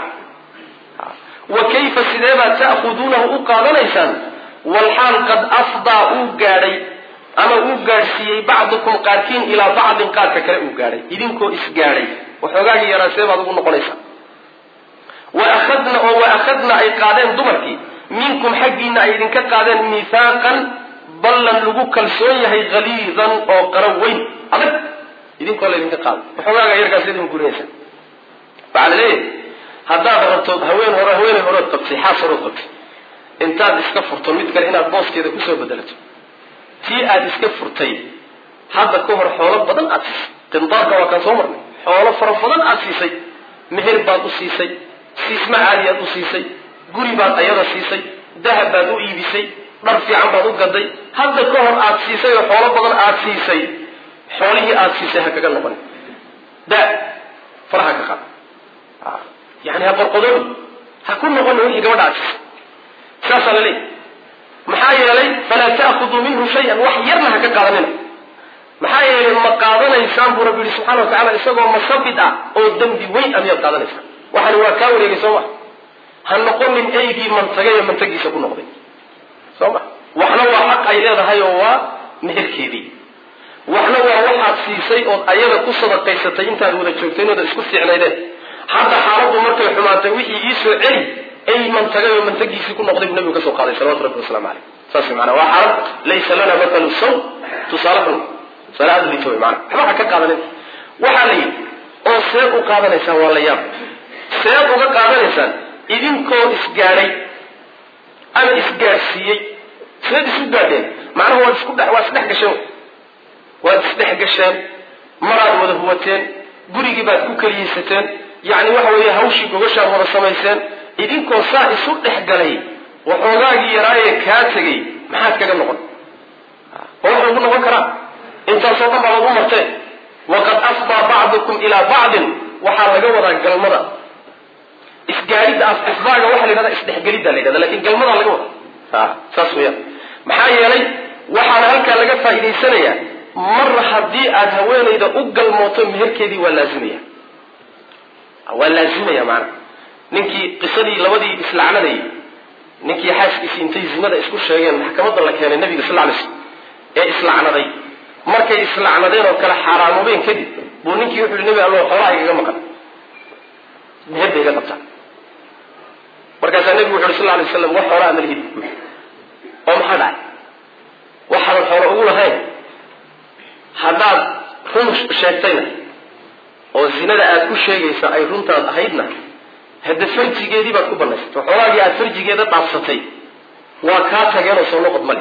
wa kayfa sideebaad ta'khuduunahu u qaadanaysaan walxaal qad afdaa uu gaadhay ama uu gaadhsiiyey bacdukum qaarkiin ilaa bacdin qaarka kale uu gaadhay idinkoo isgaadhay waxoogaagii yaraasee baad ugu noqonaysaa wa akhadna ay qaadeen dumarkii minkum xaggiina ay idinka qaadeen miihaaqan ballan lagu kalsoon yahay haliidan oo qaro weyn adag idinkoo laydinka qaado waxoogaaga yarkaas idin gurinaysa waxaa la leeyahay haddaad rabto haweeney horood qabtay xaas horood qabtay intaad iska furto mid kale inaad booskeeda kusoo bedelato tii aad iska furtay hadda ka hor xoolo badan aad siisay qindaarka waa kaan soo marnay xoolo fara badan aad siisay meher baad u siisay siisma caadi aad u siisay guri baad ayada siisay dahab baad u iibisay dhar fiican baad u gaday hadda ka hor aad siisay oo xoolo badan aad siisay xoolihii aad siisay ha kaga noqon faraha ka qaad yani ha qorqodoon ha ku noqon wixii gabadha aad siisay saasaa la leeyahy maxaa yeelay falaa ta'khuduu minhu shay-an wax yarna ha ka qaadanina maxaa yeelay ma qaadanaysaan buu rabbi yihi subxana wa tacala isagoo masabid ah oo dembi weyn a miyaad qaadanaysaan waxani waa kaa wareegay soo ma ha noqonin eygii mantagay ee mantagiisa ku noqday soo ma waxna waa xaq ay leedahay oo waa meherkeedii waxna waa waxaad siisay ood ayada ku sadaqaysatay intaad wada joogteen ooda isku fiicnaydeen hadda xaaladdu markay xumaatay wixii iisoo celi ay mantagay oo mantagiisii ku noqday buu nabigu ka soo qaaday salawatu rabbi wasalaamu caleyh saas maanaa waa xaalad laysa lana mathalu saw tusaale xun tusaale aada liito wey maana waxba ha ka qaadanin waxaa la yidhi oo seed u qaadanaysaan waa la yaab seed uga qaadanaysaan idinkoo isgaadhay ama isgaadhsiiyey seed isu gaadheen macnaha waa isdhex gasheen waad isdhex gasheen maraad wada huwateen gurigii baad ku keliyeysateen yacni waxa weeye hawshii gogashaad wada samayseen idinkoo saa isu dhex galay waxoogaagii yaraayee kaa tegay maxaad kaga noqon oo waxay ugu noqon karaa intaasoo dhan baad u marteen waqad afdaa bacdukum ilaa bacdin waxaa laga wadaa galmada isgaadhidda afdaaga waxa la yidhahda isdhexgelidda la yidhahda lakin galmadaa laga wada saas weeyaan maxaa yeelay waxaana halkaa laga faa'idaysanayaa mar haddii aad haweenayda u galmooto meherkeedii waa laazimaya macana ninkii qisadii labadii islacnadayy ninkii xaaskiisii intay zinada isku sheegeen maxkamadda la keenay nabiga sal lay slm ee islacnaday markay islacnadeen oo kale xaaraamoobeen kadib buu ninkii wuxu yhi nabi allo xoolaha igaga maqan meher bay iga qabtaa markaasaa nabigu wuxu yhi sal lay waslam wax xoolaa ma lihid oo maxaa dhacay waxaadan xoolo ugu lahayn haddaad run sheegtayna oo zinada aad ku sheegaysa ay runtaad ahaydna hadda farjigeedii baad ku banaysatay xoolaagii aad farjigeeda dhaafsatay waa kaa tageenoo soo noqod male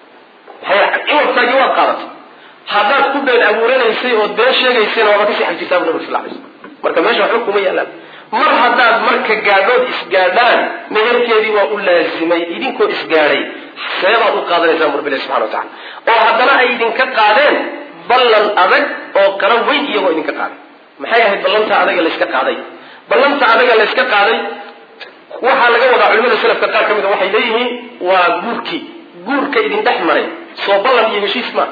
ciwadkaagii waad qaadatay haddaad ku been abuuranaysay oo been sheegaysayna waaba kasii xag jirtaa bu nabig sal lay slam marka meesha waxba kuma yaalaan mar haddaad marka gaadhood isgaadhaan meherkeedii waa u laazimay idinkoo isgaadhay seebaad u qaadanaysaan bu rabbi ilahi subxana wa tacala oo haddana ay idinka qaadeen ballan adag oo qara weyn iyagoo idinka qaaday maxay ahayd ballanta adaga layska qaaday ballanta adaga layska qaaday waxaa laga wadaa culimada salafka qaar ka mida waxay leeyihiin waa guurka idin dhex maray soo ballan iyo heshiis ma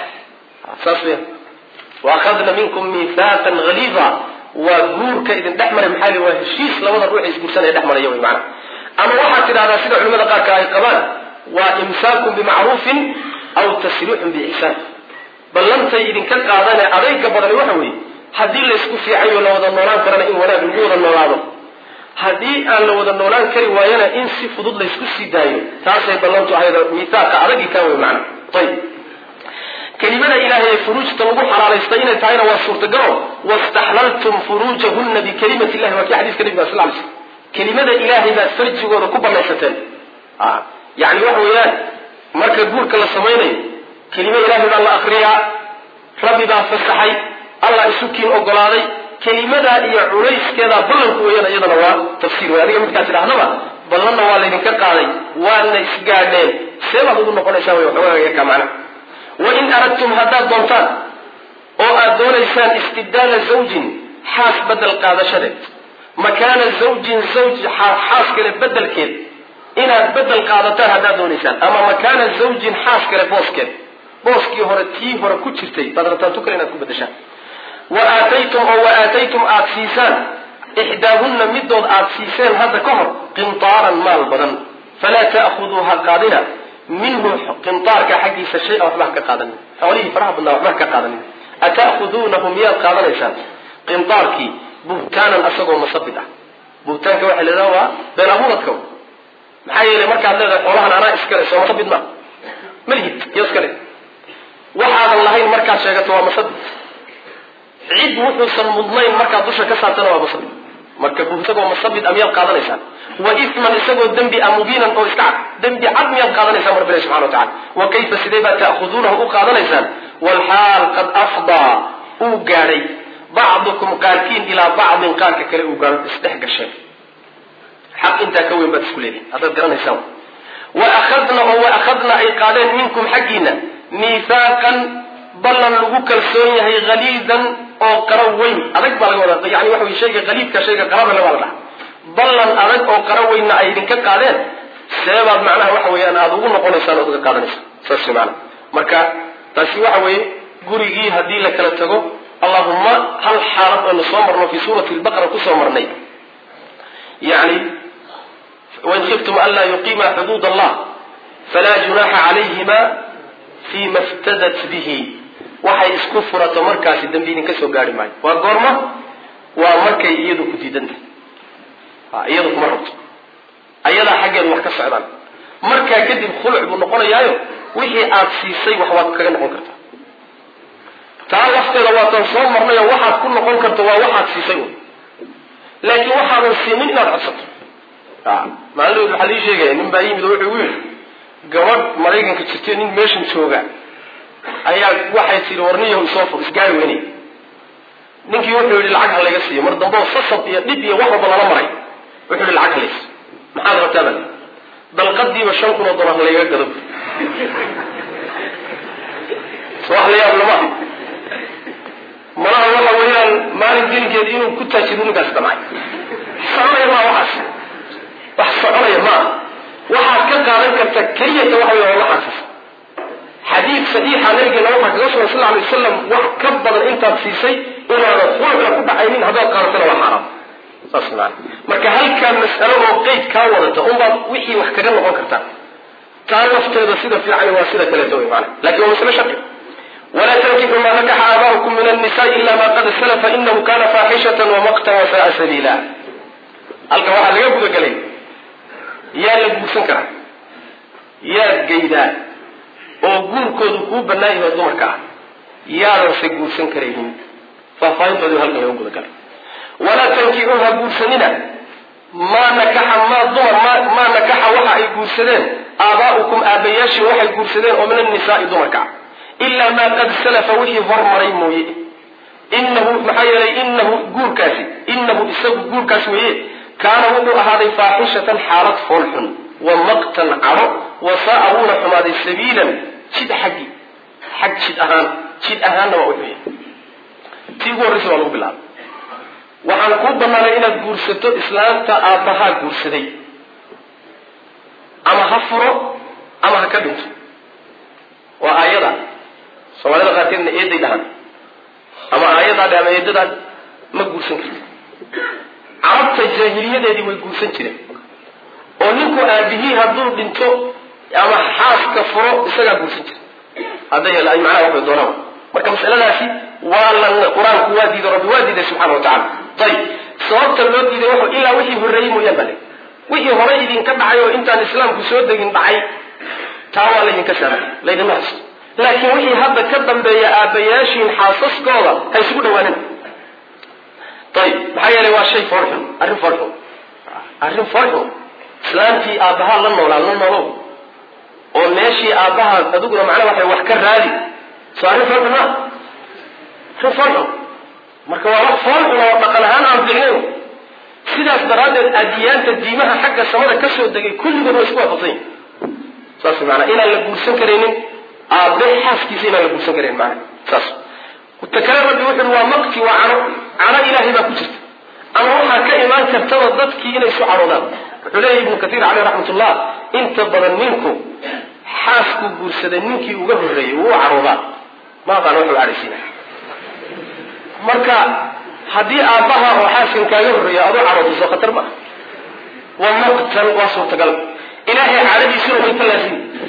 saas weya waakhadna minkum miihaaqan haliida waa guurka idin dhex maray maxaa waa heshiis labada ruux isguursanaya dhex maraya wy maana ama waxaad tidhahdaa sida culimada qaarka ay qabaan waa imsaakun bimacruufin aw tasriixun biixsaan ballantay idinka qaadane adayga badani waxa weeye haddii laysku fiicayo la wada noolaan karana in wanaag lagu wada noolaado haddii aan la wada noolaan kari waayana in si fudud laysku sii daayo taasay ballantu ahayd miithaaqa adagii kaa wey macana ayib kelimada ilaahay ee furuujta lagu xalaalaystay inay tahayna waa suurtagalo wastaxlaltum furuujahunna bikalimati illahi waa kii xadiiska nabiga sal lay slam kelimada ilaahay baad farjigooda ku banaysateen yani waxa weeyaan marka guurka la samaynayo kelima ilaahay baa la akriyaa rabbi baa fasaxay allah isukiin ogolaaday kelimadaa iyo culayskeedaa ballanku weeyaan iyadana waa tafsiir wey adiga midkaas idhahdaba ballanna waa laydinka qaaday waadna isgaadheen seebaad ugu noqonaysaa way waxoogaa yarkaa macnaha wain aradtum haddaad doontaan oo aad doonaysaan istibdaala zawjin xaas bedel qaadashadeed makaana zawjin zawj xaas kale bedelkeed inaad bedel qaadataan haddaad doonaysaan ama makaana zawjin xaas kale booskeed booskii hore tii hore ku jirtay baad rabtaan tu kale inaad ku bedeshaan wa aataytum aad siisaan ixdaahunna midood aad siiseen hadda ka hor qintaaran maal badan falaa ta'khuduu ha qaadina minhu qintaarka xaggiisa shay-a waxba ka qaadanin xoolihii faraha badnaa waxba ka qaadanin ata'khuduunahu miyaad qaadanaysaan qintaarkii buhtaanan asagoo masabid ah buhtaanka waxay leedaha waa been abuuradka maxaa yeelay markaad leedahay xoolahan anaa iskale soo masabid ma malihid iyo iskale waxaadan lahayn markaad sheegato waa masabid cid wuxuusan mudnayn markaad dusha ka saartana waa masabid marka isagoo masabid miyaad qaadanaysaan wa isman isagoo dembi mubiinan oo iska cad dembi cad miyaad qaadanaysaan rabbi subxana watacala wa kayfa sidee baa ta'khuduunahu u qaadanaysaan walxaal qad afdaa uu gaadhay bacdukum qaarkiin ilaa bacdin qaarka kale uu gaadho isdhex gasheen xaq intaa ka weyn baad isku leedihin haddaad garanaysaan waakhadna ay qaadeen minkum xaggiina miihaaqan ballan lagu kalsoon yahay haliidan oo qaro weyn adag baa laga wadaa yani waxa wey shayga haliidka shayga qarada waa la dhaha ballan adag oo qaro weynna ay idinka qaadeen seebaad macnaha waxa weeyaan aada ugu noqonaysaan ood uga qaadanaysaan saas maana marka taasi waxa weeye gurigii haddii la kala tago allahuma hal xaalad aynu soo marno fi suurati lbaqara kusoo marnay yani wain khiftum an laa yuqiima xuduud allah falaa junaxa calayhima fima iftadat bihi waxay isku furato markaasi dambi idinka soo gaari maayo waa goorma waa markay iyadu ku diidantahay iyadu kuma rabto ayadaa xaggeedu wax ka socdaan markaa kadib khuluc buu noqonayaayo wixii aad siisay wax waad kaga noqon kartaa taa lafteeda waatan soo marnayo waxaad ku noqon karto waa waxaad siisay laakiin waxaadan siinin inaad codsato maalin waxaa lii sheegaya nin baa yimid oo wuxuu yidhi gabadh maraykanka jirtay nin meeshan jooga ayaa waxay tii warniyahu isoo fur isgaari weynay ninkii wuxuu yidhi lacag ha layga siiyo mar dambeo sasab iyo dhib iyo wax walba lala maray wuxuu yidhi lacag halaysiyo maxaad rabtaa bal dalqadiiba $5,000 layga gado soo wax la yaab lama malaha waxa weeyaan maalin gelinkeeda inuu ku taajiro ninkaas damcay soconaya maa waxaas wax soconaya maa waxaad ka qaadan karta keliyata waxa wey la xaafis xadiid saxiixa nabigeena waxaa kaga sugan sal alay wasalam wax ka badan intaad siisay inaadan khulucna ku dhacaynin haddaad qaadatana waa xaaraam saas maana marka halkaa mas'alo oo qeyd kaa wadata unbaad wixii wax kaga noqon kartaa taa lafteeda sida fiican waa sida kaleeto wey maana lakin waa masle shaqi ولا تنكحوا ما نكح آباؤكم من النساء إلا ما قد سلف إنه كان فاحشة ومقتا وساء سبيلا halka waxaa laga guda galay yaa la guursan karaa yaa gaydaa oo guurkoodu kuu bannaan yahay dumarka ah yaadan se guursan karaynin faahfaahintoodu halkan laga guda galay walaa tankixuuha guursanina maa nakaxa maa nakaxa waxa ay guursadeen aabaa'ukum aabayaashii waxay guursadeen oo min annisaa'i dumarka ah ilaa maa qad salafa wixii hormaray mooye inahu maxaa yeelay inahu isagu guurkaas weeye kaana wuxuu ahaaday faaxishatan xaalad foolxun wa maqtan caro wa saa'a wuuna xumaaday sabiilan jid xaggi xag jid ahaanna waa uxuya tii ugu horraysa waa lagu bilaabay waxaan kuu bannaanay inaad guursato islaamta aabbahaa guursaday ama ha furo ama ha ka dhinto waa aayada soomaalida qaarkeedna eeday dhahaan ama aayadaadhe ama eedadaad ma guursan karti carabta jaahiliyadeedii way guursan jireen oo ninku aabihii hadduu dhinto ama xaaska furo isagaa guursan jira hadday macnaha waxay doonaan marka masaladaasi waa qur-aanku waa diiday rabbi waa diiday subxana watacala ayib sababta loo diiday wuxuu ilaa wixii horreeyey mooyaan bale wixii horey idinka dhacay oo intaan islaamku soo degin dhacay taa waa laydinka saaray laydinma haysto laakiin wixii hadda ka dambeeya aabbayaashiin xaasaskooda ha isugu dhawaanin ayib maxaa yeelay waa shay foolxun arrin foolxun islaamtii aabbahaa la noolow oo meeshii aabbaha adiguna macnaha waxay wax ka raadi soo arrin foolxun ma arrin foolxun marka waa wax foolxun oo dhaqan ahaan aan fiicnayn sidaas daraaddeed adiyaanta diimaha xagga samada ka soo degay kulligood waa isku waafaqsan yihin saas maanaa inaan la guursan karaynin aabe xaaskiisa inaan la guursan karayn maana saas takale rabbi wuxu waa maqti waa cano ilaahay baa ku jirta ama waxaa ka imaan kartaba dadkii inay isu caroodaan wuxuu leeyahy ibnu katiir caleyh raxmatullah inta badan ninku xaaskuu guursaday ninkii uga horreeyey wuu caroodaa ma aqaan wuxuu cadhaysiina marka haddii aabbaha oo xaaskan kaaga horreeya adoo caroodo soo khatar maaha waa maqtan waa suurtagal ilaahay cadhadiisuna way ka laasimi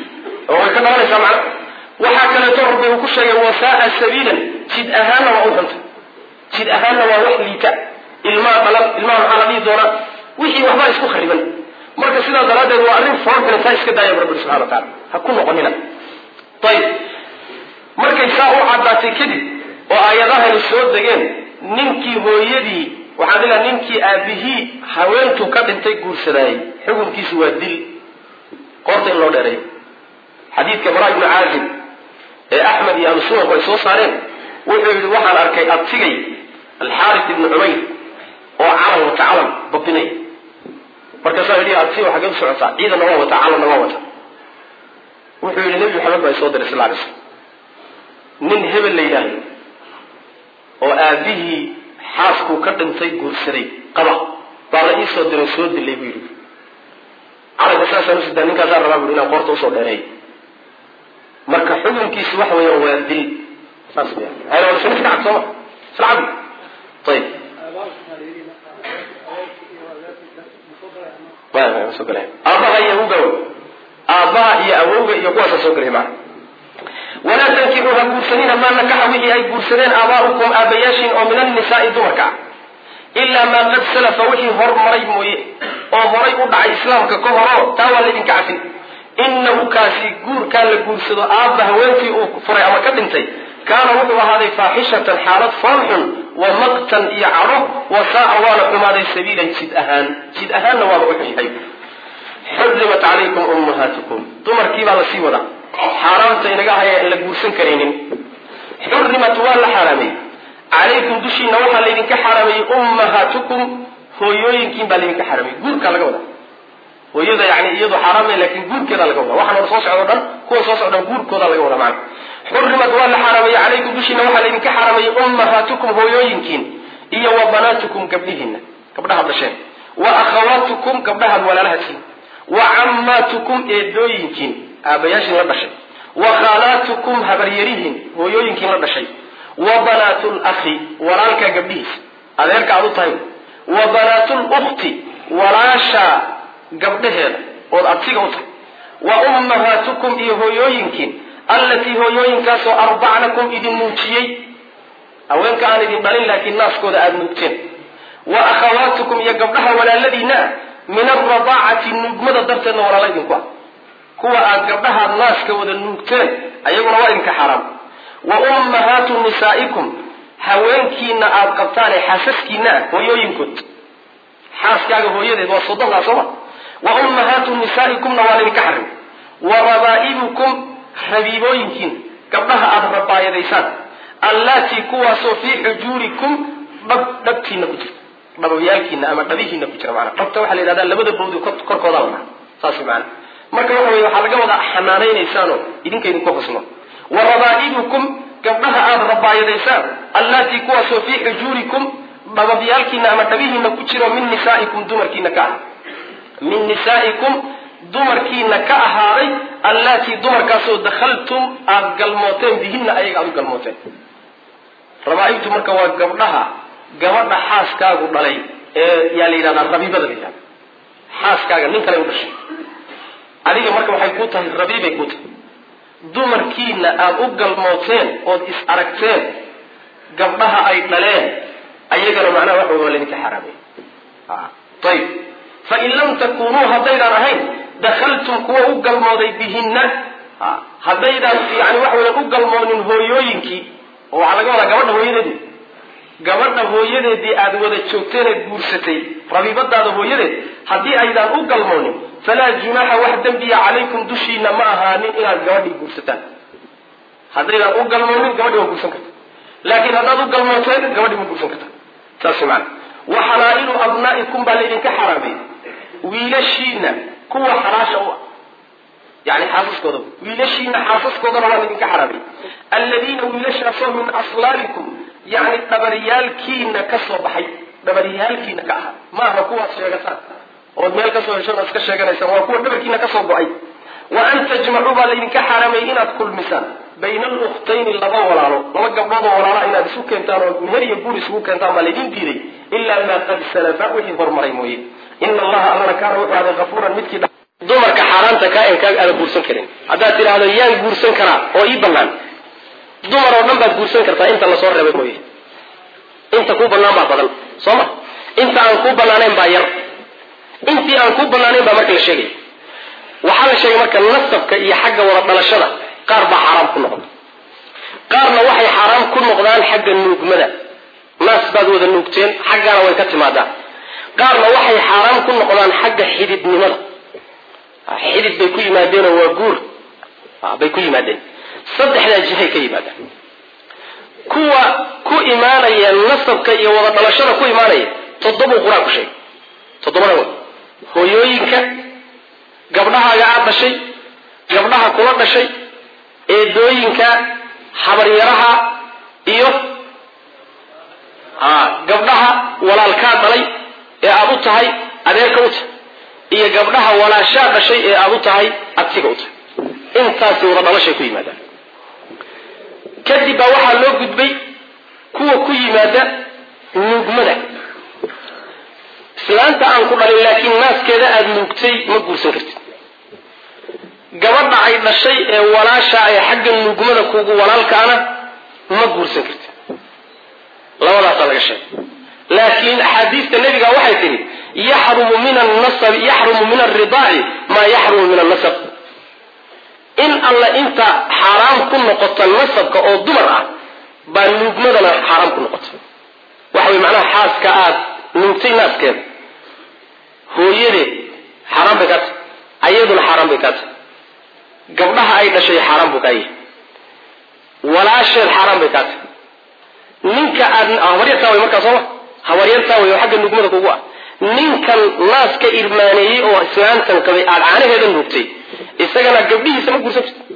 oo way ka dhalanaysaa macna waxaa kaleeto rabbi uu ku sheegay wasaaa sabiilan jid ahaanna waa u xunta jid ahaanna waa wax liita ilmaha maxaa la dhihi doonaa wixii waxbaa isku khariban marka sidaa daraaddeed waa arrin foorkale taa iska daaya rabbi subxana wa taala ha ku noqonina ayib markay saa u caddaatay kadib oo aayadahani soo degeen ninkii hooyadii waxaan ilaa ninkii aabihii haweentu ka dhintay guursadaayey xukunkiisu waa dil qoorta in loo dheereeyo xadiidka baraa ibnu caazib ee axmed iyo ahlusunanku ay soo saareen wuxuu yidhi waxaan arkay abtigay alxaaris ibnu cumayr oo calan wata calan babinay markaasaa yidhi abtiga xaggee u socotaa ciidanna waa wata calanna waa wata wuxuu yidhi nebi maxamed baa soo diray sal alay slam nin hebel la yidhaahdo oo aabihii xaaskuu ka dhintay guursaday qaba baa la ii soo diray soo dilay buu yidhi calanka saasaan usidaa ninkaasaa rabaa bui inaan qoorta usoo dheereey marka xukunkiisu waxa weeyaan waa dil saas iska cad sooma isla cabdi ayib aabaha iyo awowga aabaha iyo awowga iyo kuwaasa soo gelay macna walaa tankixuu ha guursanina maa nakaxa wixii ay guursadeen aabaa'ukum aabayaashiin oo min annisaai dumarka ilaa maa qad salafa wixii hormaray mooye oo horay u dhacay islaamka ka horo taa waa laydinka cafin inahu kaasi guurkaa la guursado aabba haweentii uu furay ama ka dhintay kaana wuxuu ahaaday faaxishatan xaalad foolxun wa maqtan iyo cadho wa saa'a waana xumaaday sabiilan jid ahaanna waaba u xun yahay xurimat calaykum ummahaatukum dumarkii baa lasii wadaa xaaraamta inaga haya in la guursan karaynin xurimat waa la xaaraamay calaykum dushiina waxaa laydinka xaaraamayey ummahaatukum hooyooyinkiin baa laydinka xaaraamay guurkaa laga wadaa hooyada yani iyadu xaaraamay laakiin guurkeeda laga wadaa waxaan soo socdo dhan kuwa soo socdhan guurkooda laga wadaa macana xurimat waa la xaaraamayey calaykum dushiina waxaa laydinka xaaraamayey ummahaatukum hooyooyinkiin iyo wa banaatukum gabdhihiina gabdhaha dhasheen wa akhawaatukum gabdhahaad walaalahatiin wa cammaatukum eedooyinkiin aabayaashiin la dhashay wa khaalaatukum habaryarihiin hooyooyinkiin la dhashay wa banaatul akhi walaalkaa gabdhihiisa adeerka aad u tahay wa banaatul ukhti walaasha gabdhaheeda ood adsiga u tahay wa ummahaatukum iyo hooyooyinkiin allatii hooyooyinkaasoo arbacnakum idin nuujiyey haweenka aan idin dhalin laakiin naaskooda aada nuugteen wa akhawaatukum iyo gabdhaha walaaladiina min alradaacati nuugmada darteedna walaala idinku ah kuwa aad gabdhahaad naaska wada nuugteen ayaguna waa idinka xaaraam wa ummahaatu nisaa'ikum haweenkiina aad qabtaan ee xaasaskiina ah hooyooyinkood xaaskaaga hooyadeed waa soddonkaa sooma wa ummahaatu nisaa'ikumna waa laydinka xarim wa rabaa'ibukum rabiibooyinkiin gabdhaha aad rabaayadaysaan allaatii kuwaasoo fii xujuurikum dhabtiina ku jirta dhababyaalkiina ama dhabihiina ku jira maanaa dhabta waxaa la yidhahdaa labada bawdi korkoodaa la dhaha saas maana marka waxa weye waxaa laga wadaa xanaanaynaysaanoo idinka idinku husno wa rabaa'ibukum gabdhaha aada rabaayadaysaan allaatii kuwaasoo fii xujuurikum dhababyaalkiina ama dhabihiina ku jiro min nisaa'ikum dumarkiina ka ah min nisaa'ikum dumarkiina ka ahaaday allaatii dumarkaasoo dakhaltum aada galmooteen bihinna ayaga aada u galmooteen rabaaibtu marka waa gabadha xaaskaagu dhalay ee yaa la yidhahdaa rabiibada la yidhahda xaaskaaga nin kale u dhashay adiga marka waxay ku tahay rabiibay ku tahay dumarkiina aada u galmooteen ood is aragteen gabdhaha ay dhaleen ayagana macnaha waxa waa laydinka xaaraamay ayib fain lam takunuu haddaydaan ahayn dakhaltum kuwa u galmooday bihinna haddaydaan yani waxa weya u galmoonin hooyooyinkii oo waxaa laga wadaa gabadha hooyadeedii aada wada joogteenee guursatay rabiibadaada hooyadeed haddii aydaan u galmoonin falaa junaaxa wax dembiya calaykum dushiina ma ahaanin inaad gabadhii guursataan haddaydaan u galmoonin gabadhii waa guursan karta laakiin haddaad u galmooteen gabadhii ma guursan karta saas maana wa xalaa'ilu abnaa'ikum baa laydinka xaraamay wiilashiina kuwa xalaasha u ah yani xaasaskooda wiilashiina xaasaskoodana waa laydinka xaraamay alladiina wiilashaasoo min aslaalikum yani dhabaryaalkiina ka soo baxay dhabaryaalkiina ka ahaa maaha kuwaad sheegataan ood meel kasoo heshoon iska sheeganaysaan waa kuwa dhabarkiina kasoo go-ay wa an tajmacuu baa laydinka xaaraamay inaad kulmisaan bayna alukhtayni laba walaalo laba gabdhood oo walaala inaad isu keentaan oo meher iyo guur isugu keentaan baa laydin diiday ilaa maa qad salafa wixii hormaray mooye ina allaha allana kaana wuxuu aday kafuuran midkii dumarka xaaraanta ka inkaaga aad guursan karin haddaad tiraahdo yaan guursan karaa oo ii bannaan dumar oo dhan baad guursan kartaa inta la soo reebay mooye inta ku bannaan baa badan soo ma inta aan ku bannaanayn baa yar intii aan ku bannaanayn baa marka la sheegay waxaa la sheegay marka nasabka iyo xagga wada dhalashada qaar baa xaraam ku noqda qaarna waxay xaraam ku noqdaan xagga nuugmada naas baad wada nuugteen xaggaana way ka timaadaa qaarna waxay xaraam ku noqdaan xagga xididnimada xidid bay ku yimaadeen oo waa guur bay ku yimaadeen saddexdaa jihay ka yimaadaan kuwa ku imaanaya nasabka iyo wada dhalashada ku imaanaya toddoba quraan ku sheegay toddobada way hooyooyinka gabdhahaaga aad dhashay gabdhaha kula dhashay eedooyinka habaryaraha iyo gabdhaha walaalkaa dhalay ee aad u tahay adeerka u tahay iyo gabdhaha walaashaa dhashay ee aad u tahay adsiga u tahay intaasi wada dhalashay ku yimaadaan kadib baa waxaa loo gudbay kuwa ku yimaada nuugmada islaanta aan ku dhalin laakiin naaskeeda aada nuugtay ma guursan kartid gabadha ay dhashay ee walaasha ee xagga nuugmada kuugu walaalkaana ma guursan kartid labadaasaa laga sheegay laakiin axaadiista nebiga waxay tidhi yaxrumu min alridaaci maa yaxrumu min annasab in alla inta xaaraam ku noqota nasabka oo dumar ah baa nuugmadana xaaraam ku noqota waxa way macnaha xaaska aad nuugtay naaskeeda hooyadeed xaaraan bay kaa tahay ayaduna xaaraan bay kaa tahay gabdhaha ay dhashay xaaraan buu kaa yahay walaasheed xaaraan bay kaa tahay ninka aad habaryartaa way markaa sooma habaryartaa way oo xagga nuugmada kugu ah ninkan naaska irmaaneeyey oo islaantan qabay aad caanaheeda nuugtay isagana gabdhihiisa ma guursan kartid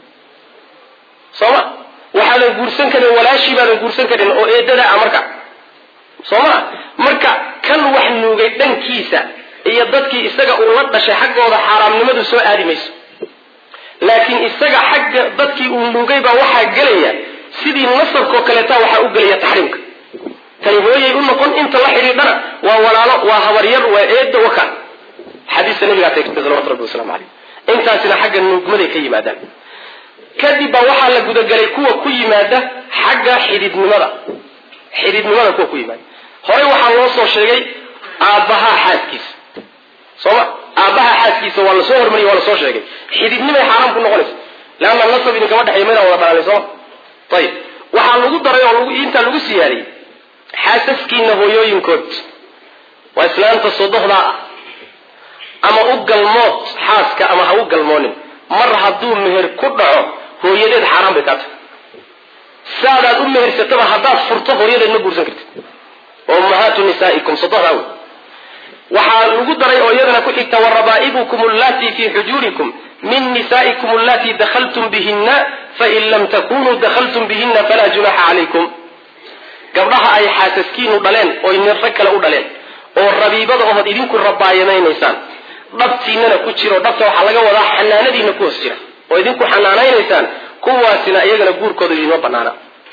sooma waxaadan guursan karin walaashii baadan guursan karin oo eedada ah marka sooma marka kan wax nuugay dhankiisa iyo dadkii isaga uu la dhashay xaggooda xaaraamnimadu soo aadi mayso laakiin isaga xagga dadkii uu nuugay baa waxaa gelaya sidii nasabkoo kaleeta waxaa u gelaya taxriimka tani hooyay u noqon inta la xidhiidhana waa walaalo waa habaryar waa eedda wakaan xadiista nabigaa teegtay salawatu rabbi wasalaamu caleyh intaasina xagga nuugmaday ka yimaadaan kadib baa waxaa la gudagelay kuwa ku yimaada xagga xididnimada kuwa ku yimaada horey waxaa loo soo sheegay aabbahaa xaaskiisa sooma aabbaha xaaskiisa waa lasoo hormariyay waa lasoo sheegay xididnimay xaaraam ku noqonaysa leanna nasab idinkama dhexeeya maydaan wada dhalanay sooma ayib waxaa lagu daray oo intaa lagu siyaadiyey xaasaskiina hooyooyinkood waa islaanta sodohdaa ah ama u galmood xaaska ama ha u galmoonin mar hadduu meher ku dhaco hooyadeed xaaraan bay kaa tahay saadaad u mehersataba haddaad furto hooyadeed ma guursan kartid oo ummahaatu nisaa'ikum sodohdaa wey waxaa lagu daray oo iyadana ku xigta warabaa'ibukum allatii fii xujuurikum min nisaa'ikum allatii dakhaltum bihinna fain lam takunuu dakhaltum bihinna falaa junaxa calaykum gabdhaha ay xaasaskiinu dhaleen oo nin rag kale u dhaleen oo rabiibada ood idinku rabaayameynaysaan dhabtiinana ku jiro dhabta waxaa laga wadaa xanaanadiina ku hoos jira oo idinku xanaanaynaysaan kuwaasina iyagana guurkooda idinma banaana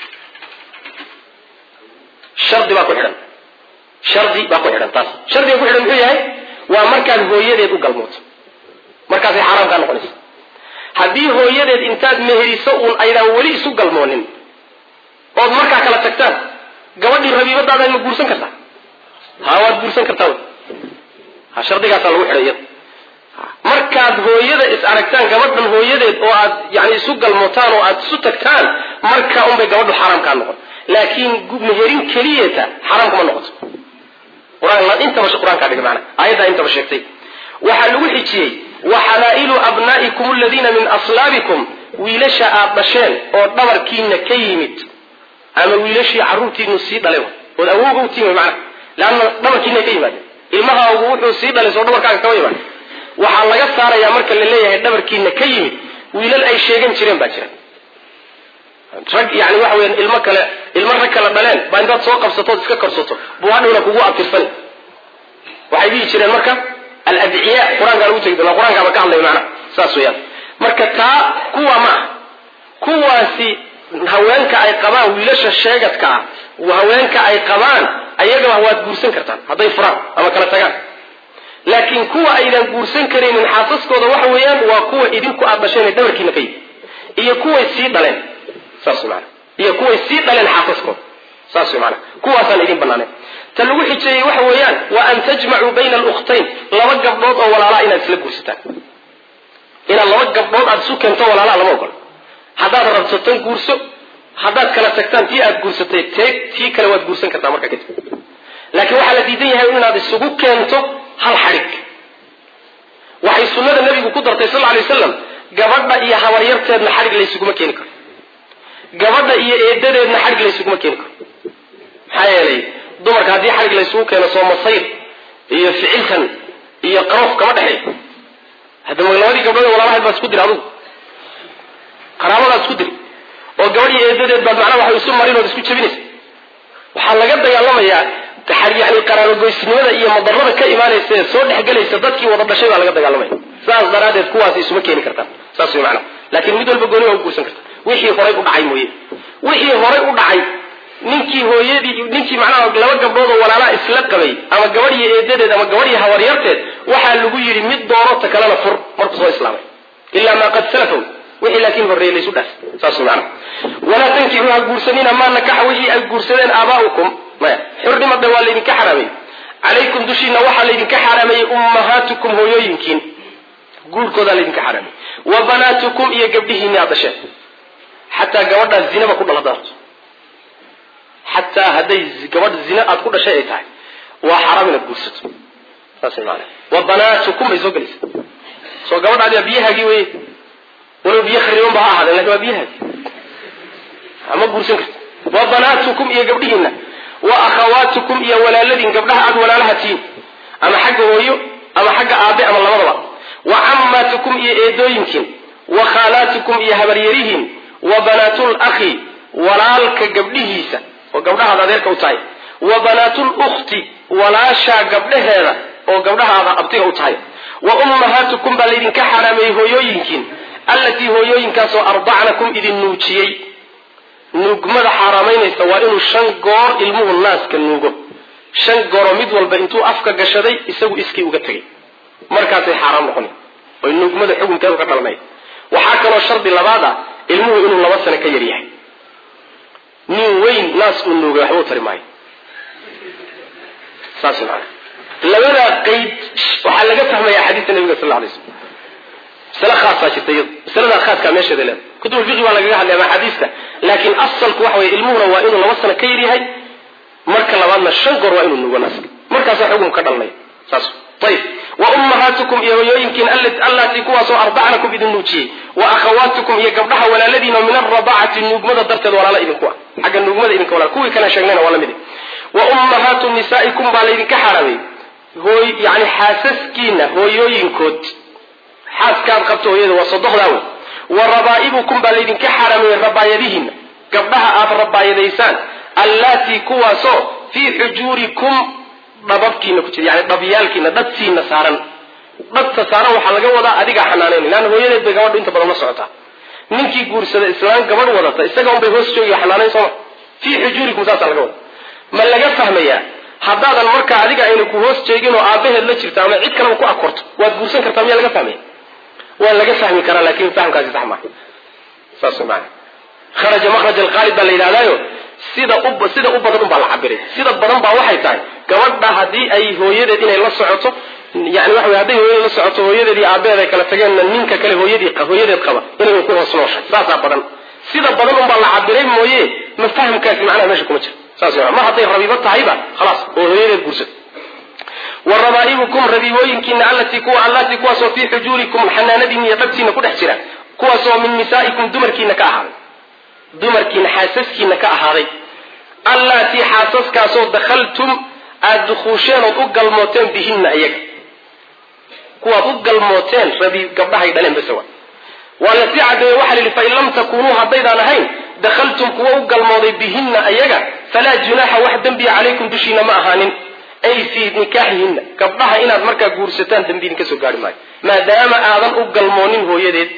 shardi baa ku xidhan taas shardiga ku xidhan muxuu yahay waa markaad hooyadeed u galmooto markaasay xaaraam kaa noqonaysa haddii hooyadeed intaad meheriso uun aydaan weli isu galmoonin ood markaa kala tagtaan gabadhii rabiibadaada ma guursan kartaa waad guursan kartaa shardigaasaa lagu xidhay iyada markaad hooyada is aragtaan gabadhan hooyadeed oo aad yani isu galmootaan oo aad isu tagtaan markaa unbay gabadhu xaaraam kaa noqon laakiin meherin keliyata xaaraam kuma noqoto intaba qur-aankaa dhigay maana aayaddaa intaba sheegtay waxaa lagu xijiyey waxalaa'ilu abnaa'ikum aladiina min aslaabikum wiilasha aad dhasheen oo dhabarkiina ka yimid ama wiilashii carruurtiinu sii dhalay ood awooga u tiimay macna leanna dhabarkiina ka yimaadeen ilmahaagu wuxuu sii dhalay soo dhabarkaaga kama yimaad waxaa laga saarayaa marka la leeyahay dhabarkiina ka yimid wiilal ay sheegan jireen baa jira rag yani waxa weyan ilmo rag kala dhaleen baa intaad soo qabsatood iska korsato buu hadhowna kugu abtirsani waxay dhihi jireen marka aladciya qur-aankaa lagu tegi doona qur-aankaaba ka hadlaya macnaha saas weyaan marka taa kuwa ma ah kuwaasi haweenka ay qabaan wiilasha sheegadka ah haweenka ay qabaan ayagaba waad guursan kartaan hadday furaan ama kala tagaan laakiin laakiin kuwa aydan guursan karaynin xaasaskooda waxa weeyaan waa kuwa idinku aad dhasheen dhabarkiina ka yimid iyo kuway sii dhaleen saas macna iyo kuway sii dhaleen xaasaskooda saas macna kuwaasaan idin banaaneen ta lagu xijiyay waxa weeyaan wa an tajma'u bayna al-ukhtayn laba gabdhood oo walaala inaad isla guursataan ina laba gabdhood aad isu keento walaala lama ogol haddaad rabto tan guurso haddaad kala tagtaan tii aad guursatay tii kale waad guursan kartaa marka kadib laakiin waxaa la diidan yahay inaad isugu keento hal xadhig waxay sunnada nabigu ku dartay sallallahu alayhi wasallam gabadha iyo habaryarteedna xadhig la isuguma keeni karo gabadha iyo eedadeedna xadhig la isuguma keeni karo maxaa yeelay dumarka haddii xadhig la isugu keeno soo masayr iyo ficilkan iyo qaroof kama dhexeeyo hadda labadii gabdhood walaalahayd baa isku diri adugu qaraabadaad isku diri oo gabadh iyo eedadeed baad macnaha waxay isu marin ood isku jabinaysa waxaa laga dagaalamayaa yani qaraabogoysnimada iyo madarada ka imaanaysa ee soo dhexgelaysa dadkii wada dhashay baa laga dagaalamaya saas daraadeed kuwaas isuma keeni kartaan saas way macnaha laakiin mid walba gooni waa u guursan karta wixii horay u dhacay mooye wixii horay u dhacay ninkii macnaha laba gabdhood oo walaalaa isla qabay ama gabadh iyo eedadeed ama gabadh iyo hawaryarteed waxaa lagu yidhi mid doono ta kalena fur markuu soo islaamay ilaa maa qad salafow wixii laakiin horreeyay laysu dhaas saas way macnaha walaa tankixuu ha guursanina maa nakaxa wixii ay guursadeen aabaa'ukum maya xurnimada waa laydinka xaraameeyey calaykum dushiina waxaa laydinka xaraameeyey ummahaatukum hooyooyinkiin guurkoodaa laydinka xaraameeyey wa banaatukum iyo gabdhihiinni aad dhasheen xataa gabadhaas zinaba ku dhalada xataa hadday gabadh zina aad ku dhashay ay tahay waa xaraam inaad guursato saas macnaha wa banaatukum bay soo gelaysa soo gabadhaadi biyahaagii weye walow biyo khariban ba ha ahaadeen laakiin waa biyahaagi ama guursan karta wa banaatukum iyo gabdhihiinna wa akhawaatukum iyo walaaladin gabdhaha aad walaalaha tihiin ama xagga hooyo ama xagga aabe ama labadaba wa cammaatukum iyo eedooyinkiin wa khaalaatukum iyo habaryarihiin wa banaatul akhi walaalka gabdhihiisa oo gabdhahaada adeerka u tahay wa banaatul ukhti walaashaa gabdhaheeda oo gabdhahaada abtiga u tahay wa ummahaatukum baa laydinka xaraameeyey hooyooyinkiin allatii hooyooyinkaasoo ardacnakum idin nuujiyey nuugmada xaaraamaynaysa waa inuu 5 goor ilmuhu naaska nuugo 5 goor mid walba intuu afka gashaday isagu iskii uga tagay markaasay xaraam noqon oo nuugmada xukunkeedu ka dhalanay waxaa kaloo shardi labaad ah ilmuhu inuu 2 sano ka yar yahay nin weyn naas uu nuugo waxba tari maayo saas macna labada qeyd waxaa laga fahmayaa xadiiska nabiga sallallahu alayhi wasallam sala khaasa jirtay salada khaaska meesha deelan kutub fiqh waa laga hadlaa xadiiska laakiin asalku waxa weeye ilmuhuna waa inuu 2 sano ka yar yahay marka labaadna 5 goor waa inuu nuugo naas markaas xukum ka dhalnay saas طيب وامهاتكم يا هويوينكن التي كواسو ارضعنكم بدون نوجي واخواتكم يا غبدها ولا الذين من الرضاعه النجمه درتد ولا لا idinku xaga nugmada idinku wala kuwi kana sheegnayna wala mid wa ummahatu nisaikum balaydinka xaraamay hooy yani xaasaskiina hooyooyinkood xaaskaad qabto hooyada waa sadoxdaaw wa rabaibukum balaydinka xaraamay rabaayadihin gabdhaha aad rabaayadaysaan allati kuwaso fi hujurikum dababkiina ku jira yani dabyaalkiina dadkiina saaran dadka saaran waxa laga wadaa adiga xanaaneen ilaa hooyadeed bay gabadhu inta badan la socota ninkii guursada islaam gabadh wadata isaga un bay hoos joogiyo xanaaneen soo fi hujurikum saasa laga wada ma laga fahmaya haddaadan marka adiga ayna ku hoos jeegin oo aabaheed la jirta ama cid kale ku akorto waad guursan kartaa miyaa laga fahmaya waa laga fahmi karaa laakiin fahamkaasi sax ma saas macna kharaja makhraj alqalib bal ilaadayo sida u badan baa la cabiray sida badan baa waxay tahay gabadha hadii ay hooyadeed inay la socoto yani waxa weey hadii hooyadeed la socoto hooyadeed iyo aabaheed ay kala tageen ninka kale hooyadeed qaba inay ku hoos nooshay saasa badan sida badan baa la cabiray mooyee ma fahamkaasi macnaha meesha kuma jiro saas ma haday rabiiba tahayba خلاص oo hooyadeed guursan warabaibukum rabiiboyinkiina allati kuwaasoo fi hujurikum xanaanadiina iyo dhabtiina ku dhex jira kuwaasoo min nisaikum dumarkiina ka ahaaday dumarkiina xaasaskiina ka ahaaday allati xaasaskaasoo dakhaltum aad dukhuusheen ood u galmooteen bihinna iyaga kuwaad u galmooteen rabi gabdhahay dhaleen basawa waa la sii cadeeye waxaa lihi fain lam takunuu haddaydaan ahayn dakhaltum kuwa u galmooday bihinna iyaga falaa junaaxa wax dembiya calaykum dushiina ma ahaanin ay fii nikaaxihinna gabdhaha inaad markaa guursataan dembi idinka soo gaari maayo maadaama aadan u galmoonin hooyadeed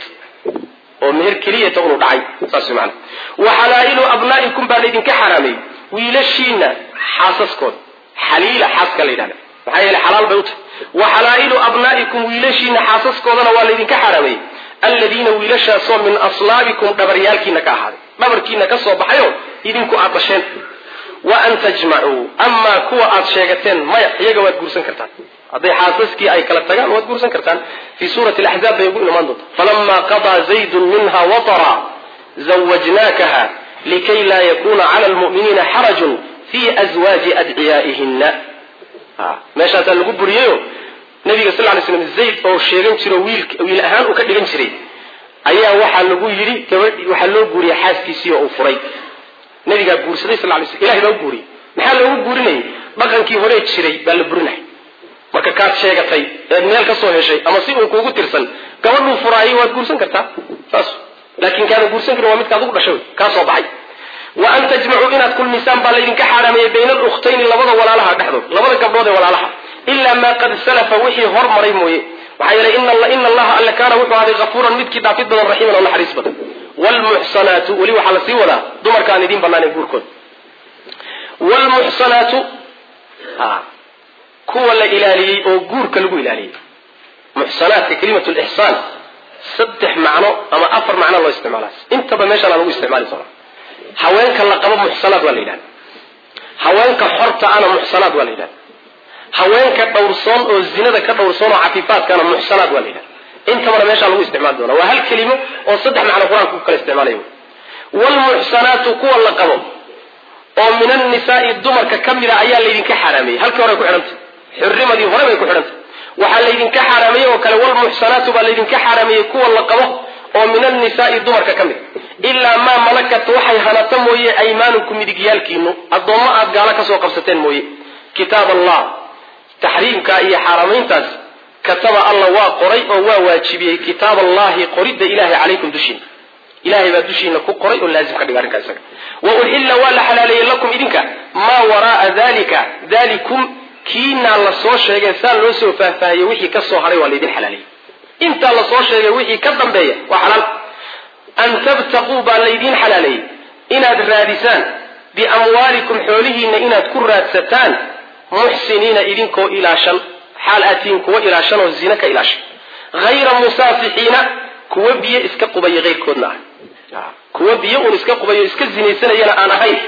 oo meher keliya ta unu dhacay saas macna wa halaa'ilu abnaa'ikum baa laydinka xaraamay wiilashiina xaasaskooda xaliila xaaska la yidhahda maxaa yeelay xalaal bay u tahay wa xalaa'ilu abnaa'ikum wiilashiina xaasaskoodana waa laydinka xaaraameyey aladiina wiilashaasoo min aslaabikum dhabaryaalkiina ka ahaaday dhabarkiina ka soo baxayo idinku aad dhasheen wa an tajmacuu amaa kuwa aad sheegateen maya iyaga waad guursan kartaan hadday xaasaskii ay kala tagaan waad guursan kartaan fii suurati alaxzaab bay ugu imaan doonta falamaa qadaa zaydun minha watara zawajnaakaha likay laa yakuna cala almu'miniina xarajun fii aswaaji adciyaa'ihina meeshaasaa lagu buriyeyo nabiga sal lay slam zayd oo sheegan jiro wiil ahaan uu ka dhigan jiray ayaa waxaa lagu yidhi waxaa loo guuriyey xaaskiisii oo uu furay nabigaa guursaday sal lay slam ilahay baa u guuriyey maxaa loogu guurinayay dhaqankii horee jiray baa la burinay marka kaad sheegatay eed meel ka soo heshay ama si uu kuugu tirsan gabadhuu furaayay waad guursan kartaa saas laakiin kaada guursan karin waa midkaad ugu dhashay kaa soo baxay wa an tajmacuu inaad kulmisaan baa laydinka xaaraameeyey bayna alukhtayni labada walaalaha dhexdood labada gabdhood ee walaalaha ilaa maa qad salafa wixii hormaray mooye maxaa yeelay ina allaha alla kaana wuxuu ahaaday hafuuran midkii dhaafid badan raxiiman oo naxariis badan wlmuxsanaatu weli waxaa la sii wadaa dumarka aan idiin banaanayn guurkooda wlmuxsanaatu kuwa la ilaaliyey oo guurka lagu ilaaliyey muxsanaadka kelimatu lixsaan 3 macno ama 4 macno loo isticmaalaa intaba meeshaan aan ugu isticmaali doonaa haweenka la qabo muxsanaad waa la yidhahda haweenka xorta ana muxsanaad waa la yidhahda haweenka dhowrsoon oo zinada ka dhowrsoon oo cafiifaadkana muxsanaad waa la yidhahda intabana meeshaan lagu isticmaali doonaa waa hal kelimo oo 3 macno qur-aanka ku kala isticmaalayo wlmuxsanaatu kuwa la qabo oo min annisaai dumarka ka mida ayaa laydinka xaaraameeyey halkii hore ku xidhantay xurrimadii hore bay ku xidhantay waxaa laydinka xaaraameeyey oo kale wlmuxsanaatu baa laydinka xaaraameeyey kuwa la qabo oo min annisaai dumarka ka mid ilaa maa malakat waxay hanata mooye aymaanukum midigyaalkiinu addoommo aad gaalo ka soo qabsateen mooye kitaab allah taxriimka iyo xaaraamayntaas kataba alla waa qoray oo waa waajibiyey kitaab allahi qoridda ilahay calaykum dushiina ilahay baa dushiina ku qoray oo laazim ka dhiga arrinkaa isaga wa uxilla waa la xalaaleeyey lakum idinka maa waraaa dalikum kiinaa la soo sheegay saa loo soo faahfaahiyey wixii ka soo haray waa laydin xalaaleeyey intaa la soo sheegay wixii ka dambeeya waa xalaal an tabtaquu baa laydin xalaaleeyey inaad raadisaan biamwaalikum xoolihiina inaad ku raadsataan muxsiniina idinkoo ilaashan xaal aatiin kuwa ilaashan oo zina ka ilaashan hayra musaafixiina kuwa biyo iska qubaya keyrkoodna ah kuwa biyo un iska qubayo iska zinaysanayana aan ahayn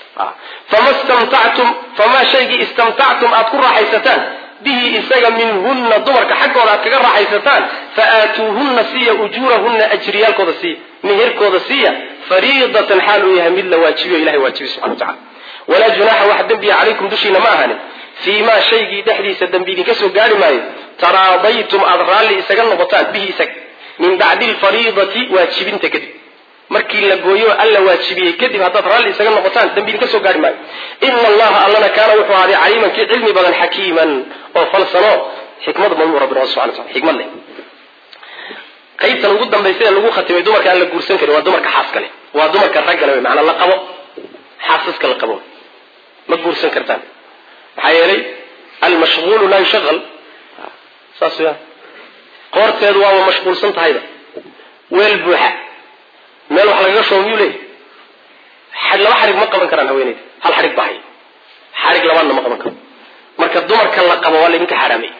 famaa shaygii istamtactum aad ku raaxaysataan bihi isaga minhunna dumarka xaggooda aad kaga raaxaysataan fa aatuuhunna siiya ujuurahunna ajriyaalkooda siiya meherkooda siiya fariidatan xaal uu yahay mid la waajibiyo ilahay waajibiy subxana wa tacala walaa junaaxa wax dembiya calaykum dushiina ma ahanin fii maa shaygii dhexdiisa dembi idinka soo gaari maayo taraadaytum aad raalli isaga noqotaan bihi isaga min bacdi alfariidati waajibinta kadib markii la gooyo alla waajibiyey kadib haddaad raalli isaga noqotaan dambi idinka soo gaari maayo ina allaha allana kaana wuxuu ahaaday caliiman kii cilmi badan xakiiman oo falsano xikmad badan rabbi subhanahu wa ta'ala xikmad leh qaybtan ugu dambaysa ee lagu khatimay dumarka aan la guursan karin waa dumarka xaaska leh waa dumarka ragga leh macna la qabo xaasaska la qabo ma guursan kartaan maxaa yeelay almashghuul la yashghal saasiya qoorteedu waa mashquulsan tahayba weel buuxa meel wax laga soo miyuu leeyahay laba xarig ma qaban karaan haweeneyda hal xarig baahay xarig labaadna ma qaban karo marka dumarka la qabo waa laydinka xaraamay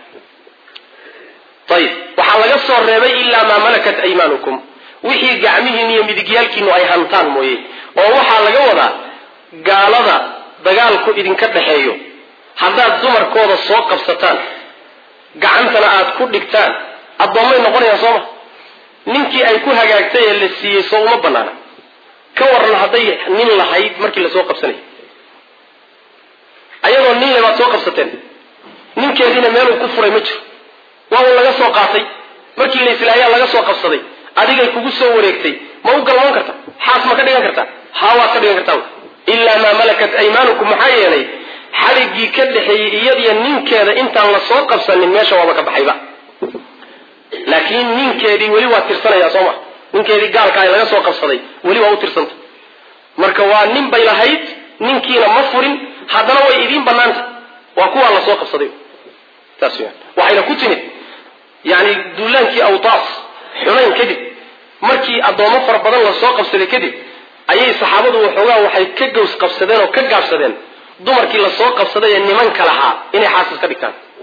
waxaa laga soo reebay ilaa maa malakat aymaanukum wixii gacmihiin iyo midigyaalkiinu ay hantaan mooye oo waxaa laga wadaa gaalada dagaalku idinka dhaxeeyo haddaad dumarkooda soo qabsataan gacantana aad ku dhigtaan addoommay noqonayaan sooma ninkii ay ku hagaagtay ee la siiyey soo uma banaana ka waran hadday nin lahayd markii lasoo qabsanay ayadoo nin lebaad soo qabsateen ninkeediina meeluu ku furay ma jiro waa uu laga soo qaatay markii la islaayaa laga soo qabsaday adigay kugu soo wareegtay ma u galmoon karta xaas ma ka dhigan kartaa haa waad ka dhigan kartaa ilaa maa malakat aymaanukum maxaa yeelay xariggii ka dhexeeyey iyadiyo ninkeeda intaan la soo qabsanin meesha waaba ka baxayba laakiin ninkeedii weli waa tirsanayaa sooma ninkeedii gaalka ay laga soo qabsaday weli waa u tirsanta marka waa nin bay lahayd ninkiina ma furin haddana way idiin banaanta waa kuwaa la soo qabsaday taas waxayna ku timid yani duulaankii awtaas xunayn kadib markii addoomo fara badan la soo qabsaday kadib ayay saxaabadu waxoogaa waxay ka gows qabsadeen oo ka gaabsadeen dumarkii la soo qabsaday ee nimanka lahaa inay xaasas ka dhigtaan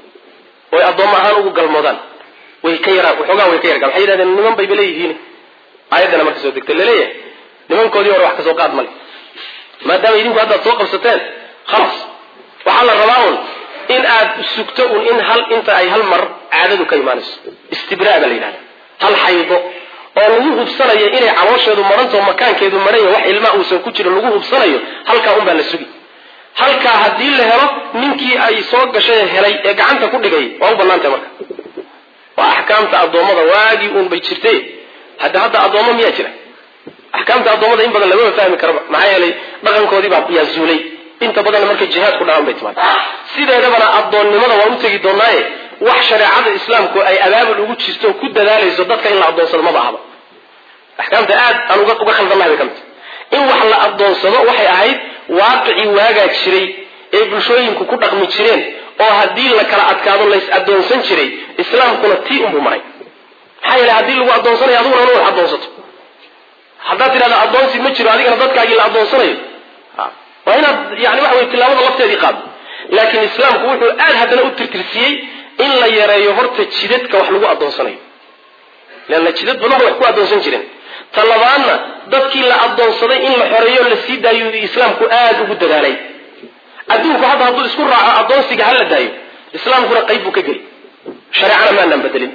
oo adooma ahaan ugu galmoodaan way ka yaraan waxoogaa way ka yargaan waxay yidhahdeen niman bay leeyihiin aayadana marka soo degtay laleeyahay nimankoodii hore wax ka soo qaad male maadaama idinku haddaad soo qabsateen khalaas waxaa la rabaa un in aad sugto un in inta ay hal mar caadadu ka imaanayso istibraa baa la yidhahda hal xaydo oo lagu hubsanayo inay caloosheedu maranto makaankeedu maranya wax ilmaa uusan ku jiro lagu hubsanayo halkaa un baa la sugi halkaa haddii la helo ninkii ay soo gashay helay ee gacanta ku dhigay waa u banaantay marka waa axkaamta addoommada waagii uun bay jirtay hadda addoommo miyaa jira axkaamta addoommada in badan lagama fahmi karaba maxaa yeelay dhaqankoodii baa yaa zuulay inta badanna markay jihaad ku dhacan bay timaad sideedabana addoonnimada waan u tegi doonaaye wax shareecada islaamku ay abaabul ugu jirto oo ku dadaalayso dadka in la addoonsado maba ahaba axkaamta aad aan uga khaldannahay bay ka mid in wax la addoonsado waxay ahayd waaqicii waagaa jiray ee bulshooyinku ku dhaqmi jireen oo haddii la kala adkaado lays addoonsan jiray islaamkuna tii unbuu maray maxaa yeelay haddii lagu addoonsanayo adiguna ina wax addoonsato haddaad tidhahda addoonsi ma jiro adigana dadkaagii la addoonsanayo waa inaad yani waxa wey tilaabada lafteedii qaado laakiin islaamku wuxuu aad haddana u tirtirsiyey in la yareeyo horta jidadka wax lagu addoonsanayo leanna jidad badan ba wax ku addoonsan jireen talabaadna dadkii la addoonsaday in la xoreeyo la sii daayo islaamku aad ugu dadaalay adduunku hadda hadduu isku raaco addoonsiga ha la daayo islaamkuna qayb buu ka geli shareecana maanaan bedelin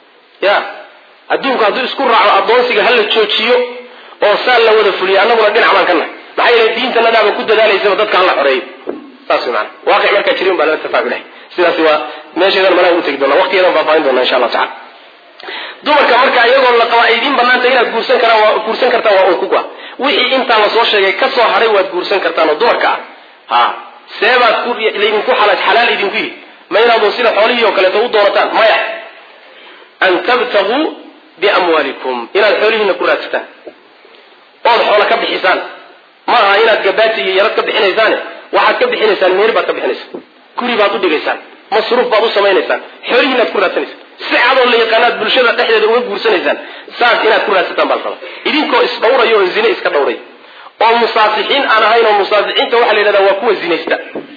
ya adduunku hadduu isku raaco addoonsiga ha la joojiyo oo saa la wada fuliyo annaguna dhinac baan ka nahay maxaa yeelay diintanadaaba ku dadaalaysaba dadka hala xoreeyo saas wey maana waaqic markaa jirin baa lala tafaaculahay sidaasi waa meesheedan manaa ugu tegi doonaa waqtigeedan faahfaahin doonaa insha allah tacala dumarka marka iyagoo la qaba ay idiin banaanta inaad guursan kartaan waa un ku goa wixii intaan lasoo sheegay ka soo haray waad guursan kartaan oo dumarka ah seebaad laydinku xalaal idinku yihi ma inaadun sida xoolihii oo kaleeto u doonataan maya an tabtaguu biamwaalikum inaad xoolihiina ku raadsataan ood xoola ka bixisaan ma aha inaad gabaati iyo yarad ka bixinaysaane waxaad ka bixinaysaan meher baad ka bixinaysaan guri baad u dhigaysaan masruuf baad u samaynaysaan xoolihiinaad ku raadsanaysaan si cadoo la yaqaanaad bulshada dhexdeeda uga guursanaysaan saas inaad ku raadsataan baa la rabaa idinkoo isdhawrayo oo zine iska dhawray oo musaafixiin aan ahayn oo musaafixiinta waxaa la yidhahdaa waa kuwa zinaysta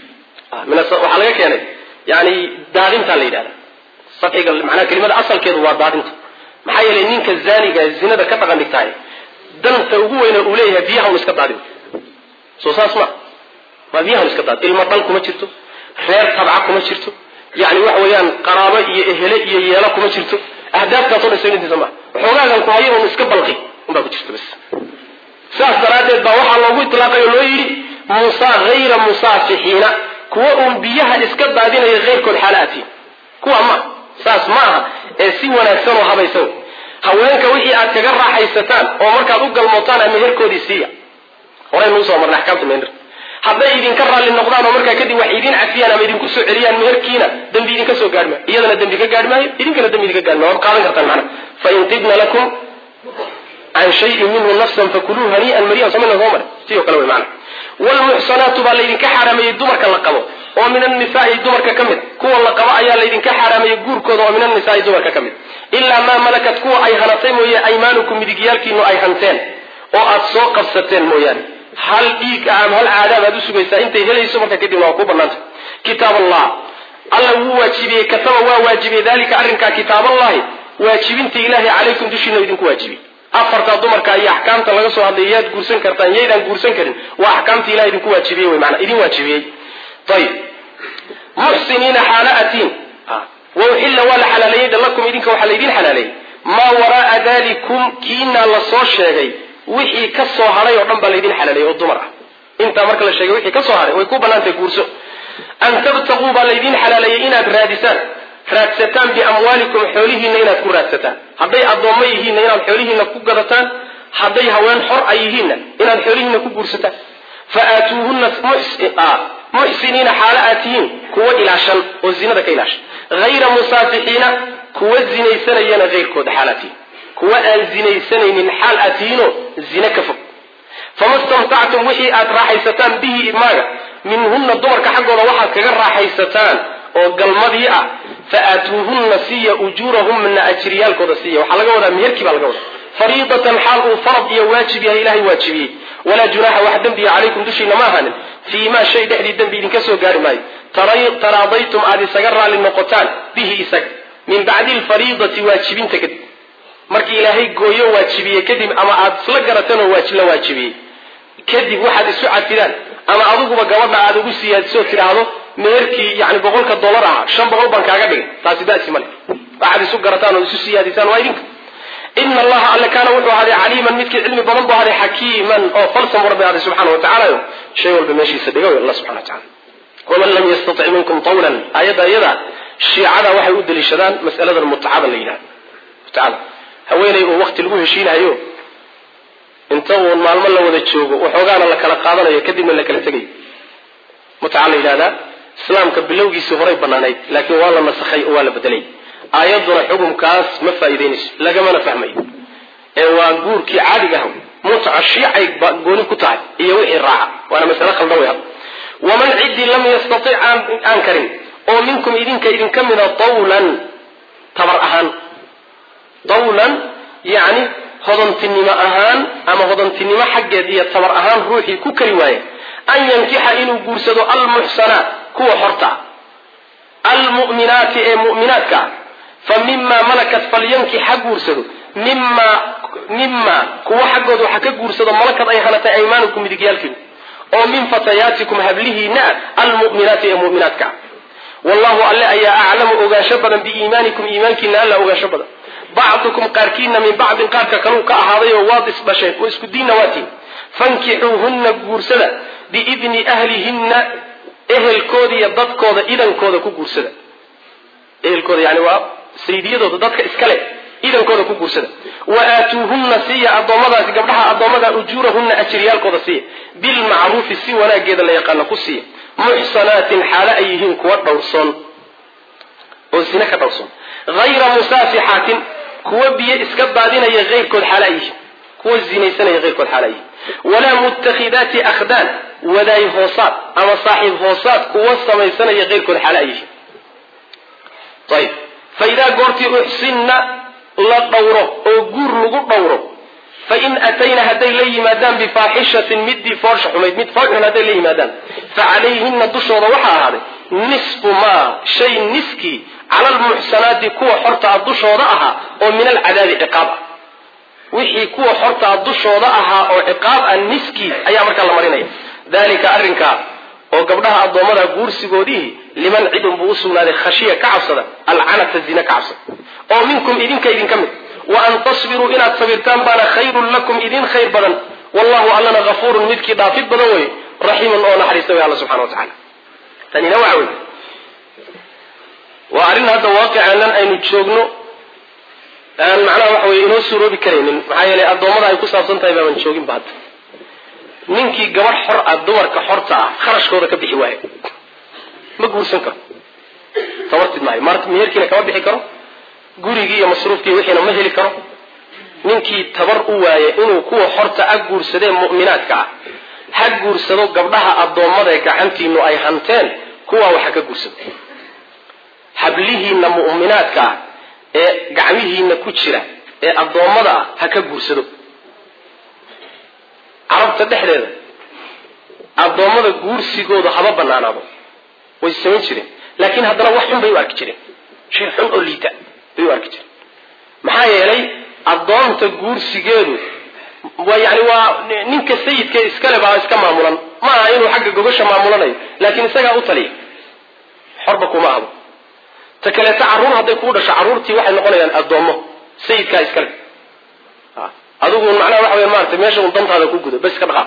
waxaa laga keenay yani daadintaa la yidhahda saiga manaa kelimada asalkeedu waa daadinta maxaa yeelay ninka zaaniga zinada ka dhaqan dhigtahay danta ugu weyna uu leeyahay biyahan iska daadin soo saas ma waa biyahan iska daad ilmo dal kuma jirto reer tabca kuma jirto yani waxa weeyaan qaraabo iyo ehele iyo yeelo kuma jirto ahdaaftaasoo dhan saynintiisa ma waxoogaagan ku hayo un iska balqi unbaa ku jirto bas saas daraaddeed baa waxaa loogu itlaaqay oo loo yidhi hayra musaafixiina kuwa uun biyaha iska daadinaya keyrkood xaalaatihin kuwa ma saas ma aha ee si wanaagsan oo habaysan haweenka wixii aad kaga raaxaysataan oo markaad u galmootaan a meherkoodii siiya horaynu usoo marnay axkaamta meher hadday idinka raalli noqdaan oo markaa kadib wax idin cafiyaan ama idinku soo celiyaan meherkiina dambi idinka soo gaadhi maayo iyadana dambi ka gaadhi maayo idinkana dambi idinka gaadhi maayo waad qaadan kartaan macnaha fain tibna lakum can shayin minhu nafsan fakuluu hanii'an mariyan samina soo maray sidoo kale way macna waalmuxsanaatu baa laydinka xaaraameeyey dumarka la qabo oo min annisaai dumarka ka mid kuwa la qabo ayaa laydinka xaaraameeyey guurkooda oo min annisaai dumarka ka mid ilaa maa malakat kuwa ay hanatay mooye aymaanukum midigyaalkiinu ay hanteen oo aad soo qabsateen mooyaane hal dhiig ah ama hal caadaab aad u sugaysaa intay helayso marka kadibna waa ku banaanta kitaab allah alla wuu waajibiyey kataba waa waajibiyey dalika arrinkaa kitaaballahi waajibinta ilaahay calaykum dushiina idinku waajibiyey afartaa dumarka iyo axkaamta laga soo hadlay yaad guursan kartaan yaydaan guursan karin waa axkaamta ilahay idinku waajibiyey wey maanaa idin waajibiyey ayib muxsiniina xaalaatiin wauxilla waa la xalaaleeyey lakum idinka waxaa laydin xalaaleeyey maa waraaa dalikum kiina la soo sheegay wixii ka soo haray oo dhan baa laydin xalaaleeyey oo dumar ah intaa marka la sheegay wixii ka soo haray way ku banaantay guurso an tabtaguu baa laydin xalaaleeyey inaad raadsataan biamwaalikum xoolihiina inaad ku raadsataan hadday addoommo yihiinna inaad xoolihiina ku gadataan hadday haween xor ay yihiinna inaad xoolihiina ku guursataan fa aatuuhunna muxsiniina xaalo aad tihiin kuwa ilaashan oo zinada ka ilaashan hayra musaafixiina kuwa zinaysanayana keyrkooda xaalaad tihiin kuwa aan zinaysanaynin xaal aad tihiinoo zine ka fog fama stamtactum wixii aad raaxaysataan bihi maaga minhunna dumarka xaggooda waxaad kaga raaxaysataan oo galmadii ah fa aatuuhunna siiya ujuurahumna ajriyaalkooda siiya waxaa laga wadaa meherkii baa laga wadaa fariidatan xaal uu farad iyo waajib yahay ilahay waajibiyey walaa junaaxa wax dembiya calaykum dushiina ma ahaanin fiimaa shay dhexdii dembi idinka soo gaari maayo taraadaytum aad isaga raalli noqotaan bihi isaga min bacdi alfariidati waajibinta kadib markii ilaahay gooyo waajibiye kadib ama aad isla garateen oo la waajibiyey kadib waxaad isu cafidaan ama adiguba gabadha aad ugu siyaadisoo tidhaahdo meherkii yani $100 aha 500 baan kaaga dhigay taasi basi male waxaad isu garataan oo isu siyaadisaan waa idinka ina allaha alla kaana wuxuu ahaaday caliiman midkii cilmi badan buu ahaaday xakiiman oo falsam rabbi ahaaday subxana wa tacaala shay walba meeshiisa dhiga wey allah subxana wa tacala waman lam yastatic minkum tawlan ayada shiicada waxay u daliishadaan mas'aladan mutacada la yidhahdo mutacada haweeney uu waqti lagu heshiinayo inta uu maalmo la wada joogo waxoogaana la kala qaadanayo kadibna la kala tegayo mutaca la yidhahdaa islaamka bilowgiisii horay banaanayd laakiin waa la nasakhay oo waa la bedelay aayaduna xukumkaas ma faa'iideynayso lagamana fahmayo ee waa guurkii caadiga ah mutaca shiicay gooni ku tahay iyo wixii raaca waana mas'alo khaldan weey waman ciddi lam yastati' an karin oo minkum idinka mida tawlan tabar ahaan tawlan yani hodantinimo ahaan ama hodantinimo xaggeed iyo tabar ahaan ruuxii ku kari waaye an yankixa inuu guursado almuxsanaat kuwa xorta almu'minaati ee mu'minaadka fa mima malakat falyankixa guursado mima kuwa xaggood waxa ka guursado malakad ay hanatay aymaanukum midigyaalkiinu oo min fatayaatikum hablihiina almu'minaati ee mu'minaadka wallahu alla ayaa aclamu ogaansho badan biiimaanikum iimaankiina alla ogaansho badan bacdukum qaarkiina min bacdin qaarka kaluu ka ahaaday oo waad isdhasheen oo isku diinna waatiin fankixuuhunna guursada biidni ahlihinna ehelkooda iyo dadkooda idankooda ku guursada ehelkooda yani waa saydiyadooda dadka iskale idankooda ku guursada wa aatuuhunna siiya addoommadaasi gabdhaha addoommada ujuurahunna ajriyaalkooda siiya bilmacruufi si wanaageeda la yaqaano ku siiya muxsanaatin xaalo ay yihiin kuwa dhowrsoon oo zina ka dhowrsoon hayra musaafixaatin kuwa biyo iska daadinaya keyrkood xaalo ay yihiin kuwa zinaysanaya keyrkood xaalo ay yihiin walaa mutakhidaati akhdaan wadaay hoosaad ama saaxiib hoosaad kuwa samaysanaya keyrkood xaalo ay yihiin ayib fa idaa goortii uxsinna la dhowro oo guur lagu dhowro fain atayna hadday la yimaadaan bifaaxishatin midii foolsha xumayd mid foolxun hadday la yimaadaan facalayhina dushooda waxaa ahaaday nisfu maa shay niskii cala almuxsanaati kuwa xortaa dushooda ahaa oo min alcadaabi ciqaab ah wixii kuwa xortaa dushooda ahaa oo ciqaab ah niskii ayaa markaa la marinaya dalika arrinkaa oo gabdhaha addoommada guursigoodii liman cidun buu u sugnaaday khashiya ka cabsada alcanata zina ka cabsada oo minkum idinka mid waan tasbiruu inaad sabirtaan baana khayrun lakum idin khayr badan wallahu allana ghafuurun midkii dhaafid badan wey raxiimun oo naxariista wey alla subxana wa tacala tanina waxa wey waa arrin hadda waaqicaanan aynu joogno aan macnaha waxa wey inoo suuroobi karaynin maxaa yeelay addoommada ay ku saabsan tahay baaban jooginba hadda ninkii gabadh xor ah dumarka xorta ah kharashkooda ka bixi waayo ma guursan karo tabartid maayo maarta meherkiina kama bixi karo gurigii iyo masruufkii wixiina ma heli karo ninkii tabar u waaye inuu kuwa xorta ag guursadee mu'minaadka ah ha guursado gabdhaha addoommada gacantiinu ay hanteen kuwaa waxa ka guursado hablihiina mu'minaadka ah ee gacmihiina ku jira ee addoommada ah ha ka guursado carabta dhexdeeda addoommada guursigooda haba banaanaado way samayn jireen laakiin haddana wax xun bay u arki jireen shay xun oo liita bay u arki jireen maxaa yeelay addoonta guursigeedu waa ninka sayidka iskale baa iska maamulan ma aha inuu xagga gogosha maamulanayo laakiin isagaa u taliya xorba kuma ahdo ta kaleeta carruur hadday kuu dhasho carruurtii waxay noqonayaan addoommo sayidkaa iskale adigu macnaha waxa weya maarata meesha un dantaada ku gudo bas ka dhaqaaq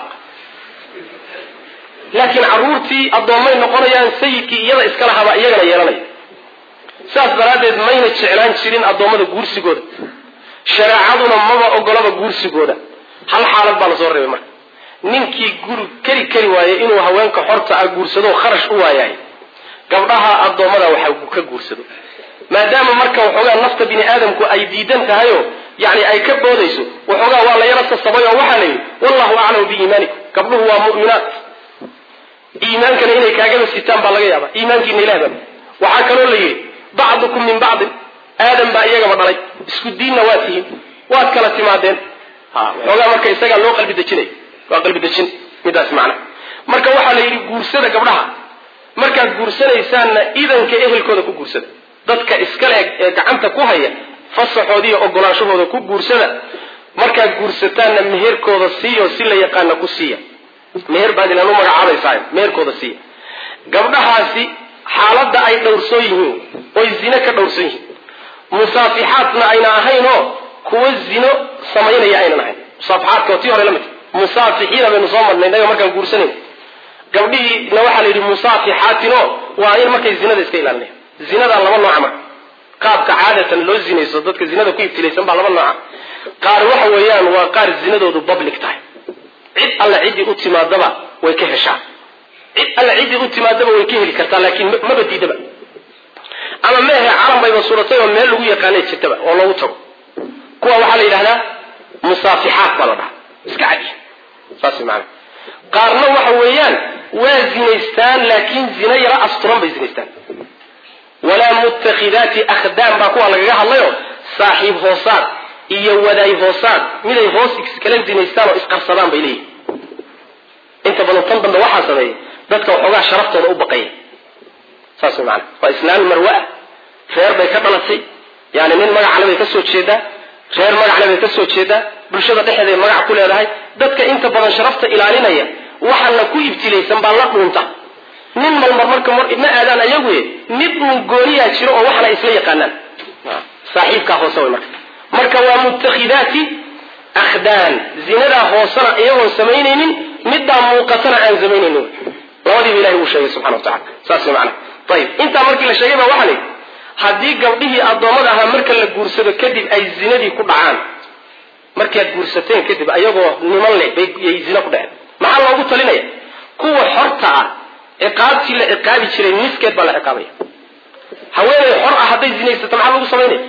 laakiin carruurtii addoommay noqonayaan sayidkii iyada iska lahabaa iyagana yeelanaya saas daraaddeed mayna jeclaan jirin addoommada guursigooda shareecaduna maba ogolaba guursigooda hal xaalad baa lasoo reebay marka ninkii guri kari waaye inuu haweenka xorta ah guursado kharash u waayahay gabdhaha addoommada waxa ka guursado maadaama marka waxoogaa nafta bini aadamku ay diidan tahayo yani ay ka boodayso waxoogaa waa la yara sasabay oo waxaa la yidhi wallahu aclamu biiimaanikum gabdhuhu waa mu'minaat iimaankana inay kaagaba sitaan baa laga yaaba iimaankiina ilah baa waxaa kaloo la yidhi bacdukum min bacdin aadam baa iyagaba dhalay isku diinna waa tihiin waad kala timaadeen waxoogaa marka isagaa loo qalbi dejinay waa qalbi dejin midaas macna marka waxaa la yidhi guursada gabdhaha markaad guursanaysaanna idanka ehelkooda ku guursada dadka iska leeg ee gacanta ku haya fasaxooda iyo ogolaanshahooda ku guursada markaad guursataanna meherkooda siiyo si la yaqaana ku siiya meher baad ilaan u magacaabaysaa meherkooda siiya gabdhahaasi xaaladda ay dhowrsoon yihiin oy zine ka dhowrsan yihiin musaafixaadna ayna ahaynoo kuwa zino samaynaya aynan ahayn musaafixaadka oo tii hore la mid musaafixiina baynu soo marnay innaga markaan guursanayn gabdhihiina waxaa la yidhi musaafixaatinoo waa in markay zinada iska ilaalinaya zinadaa laba nooca marka qaabka caadatan loo zinayso dadka zinada ku ibtilaysan baa laba nooca qaar waxa weeyaan waa qaar zinadoodu public tahay cid alla ciddii u timaadaba way ka heshaa cid alla ciddii u timaadaba way ka heli kartaa laakiin maba diidaba ama meehe calan bayba suratay oo meel lagu yaqaanay jirtaba oo loogu tago kuwa waxaa la yidhahdaa musaafixaat baa la dhahaa iska cadi saas macana qaarna waxa weeyaan waa zinaystaan laakiin zina yara asturan bay zinaystaan walaa mutakhidaati akhdaan baa kuwa lagaga hadlayo saaxiib hoosaad iyo wadaay hoosaad miday hoos iskala zinaystaan oo isqarsadaan bay leeyihin inta badan tan dambe waxaa sameeyey dadka waxoogaa sharaftooda u baqaya saas macana waa islaan marwa ah reer bay ka dhalatay yani nin magacale bay ka soo jeedaa reer magacale bay ka soo jeedaa bulshada dhexeeda ay magac ku leedahay dadka inta badan sharafta ilaalinaya waxaana ku ibtilaysan baa la dhuunta nin malmar marka ma aadaan ayagu mid uun gooniyaa jiro oo waxna isla yaqaanaan saaxiibkaa hoose way marka waa mutakhidaati akhdaan zinadaa hoosena iyagoon samaynaynin middaa muuqatana aan samaynaynin labadiiba ilahay uu sheegay subxana wa tacala saas macana ayib intaa markii la sheegay baa waxaa la yidhi haddii gabdhihii addoommada ahaa marka la guursado kadib ay zinadii ku dhacaan markaad guursateen kadib ayagoo niman leh bay zina ku dhaceen maxaa loogu talinaya kuwa xorta ah ciqaabtii la ciqaabi jiray niskeed baa la ciqaabaya haweeney xor ah hadday zinaysato maxaa lagu samaynaya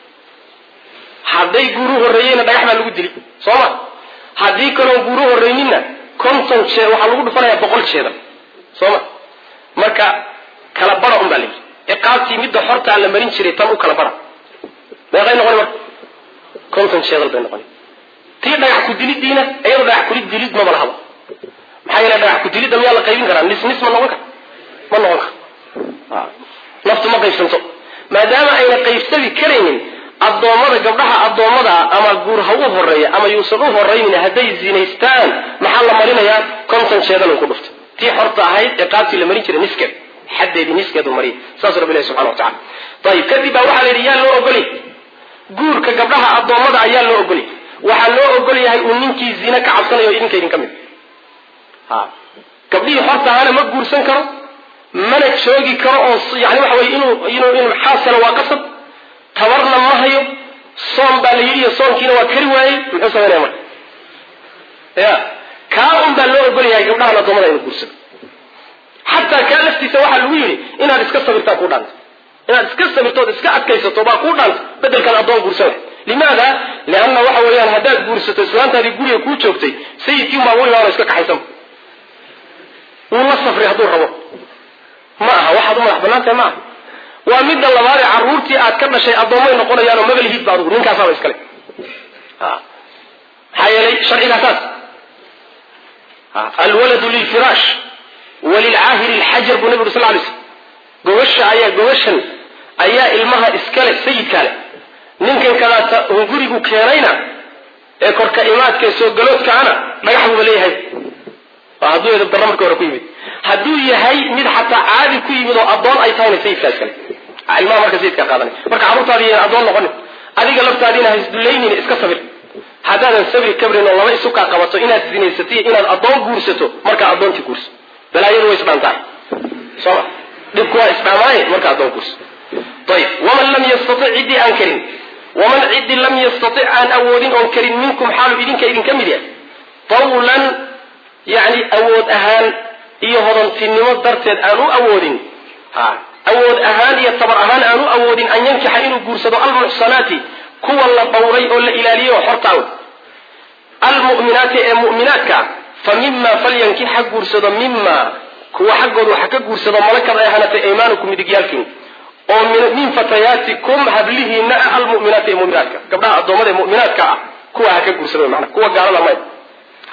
hadday guuru horreeyeyna dhagax baa lagu dili sooma haddii kaloon guuru horreyninna 50 jeed waxaa lagu dhufanaya 100 jeedan sooma marka kala bara un baa layidhi ciqaabtii midda xortaa la marin jiray tan u kala bara meeqay noqoni marka 50 jeedal bay noqoni tii dhagax ku dilidiina iyadoo dhagax ku dilid ma lahaba maxaa yeelay dhagax ku dilidda miyaa la qaybin karaa nis ma noqon kara ma noqon kara naftu ma qaybsanto maadaama ayna qaybsabi karaynin addoommada gabdhaha addoommada ama guur ha u horreeya ama yuusan u horraynin hadday zinaystaan maxaa la marinayaa 50 jeedal ku dhufto tii xorta ahayd ciqaabtii la marin jiray niskeed xaddeedii niskeedu mariyay saas rabbi ilaahi subxana wa tacala ayib kadib baa waxaa la yidhi yaa loo ogolay guurka gabdhaha addoommada ayaa loo ogolay waxaa loo ogol yahay uu ninkii zina ka cabsanayo idinka idin ka mid gabdhihii xorta ahaana ma guursan karo mana joogi karo oo yani waxa weye inuu xaasana waa qasab tabarna ma hayo soon baa la yidhi iyo soonkiina waa kari waayey muxuu samaynaya marka ya kaa un baa loo ogol yahay gabdhahan addoommada inuu guursado xataa kaa laftiisa waxaa lagu yidhi inaad iska sabirtaa kuu dhaanta inaad iska sabirtood iska adkaysato baa kuu dhaanta bedelkaad addoon guursan waay limaada lianna waxa weeyaan haddaad guursato islaantaadii guriga kuu joogtay sayidkii umaa u imaano iska kaxaysan wuu la safri hadduu rabo ma aha waxaad u madax bannaan tahay ma aha waa midda labaad ee carruurtii aad ka dhashay addoommay noqonayaan oo mabalihid ba adugu ninkaasaaba iskale maxaa yeelay sharcigaa saas alwaladu lilfiraash walilcaahiri alxajar buu nabi uri sal lay slm gobashan ayaa ilmaha iskale sayidkaa leh ninkan kadaata uu gurigu keenayna ee korka imaadka soo galoodkaana dhagax buuba leeyahay hadduu edab darra markii hore ku yimid hadduu yahay mid xataa caadi ku yimid oo addoon ay tahayna sayidkaa iskale ilmaha marka sayidkaa qaadanay marka carruurtaadii yaan addoon noqonin adiga laftaadiina haisdulaynin iska sabir haddaadan sabri kabrin oo laba isukaa qabato inaad zinaysatiy inaad addoon guursato markaa addoontii guurso balaayadu way isdhaan tahay sooma dhibku waa isdhaamaaye markaa addoon guurso ayib waman lam yastatic ciddii aan karin waman ciddii lam yastatic aan awoodin oon karin minkum xaalu idinka mid yahay tawlan yani awood ahaan iyo hodantinimo darteed aan u awoodin awood ahaan iyo tabar ahaan aan u awoodin an yankixa inuu guursado almuxsanaati kuwa la dhowray oo la ilaaliyey oo xortaaw almu'minaati ee mu'minaadka fa mima falyankix ha guursado mima kuwa xaggooda waxa ka guursado malakad ay ahaanatay aymaanukum midigyaalkiin oo min fatayaatikum hablihiina ah almu'minaati ee mu'minaadka gabdhaha addoommada ee mu'minaadka ah kuwa ha ka guursado macna kuwa gaalada may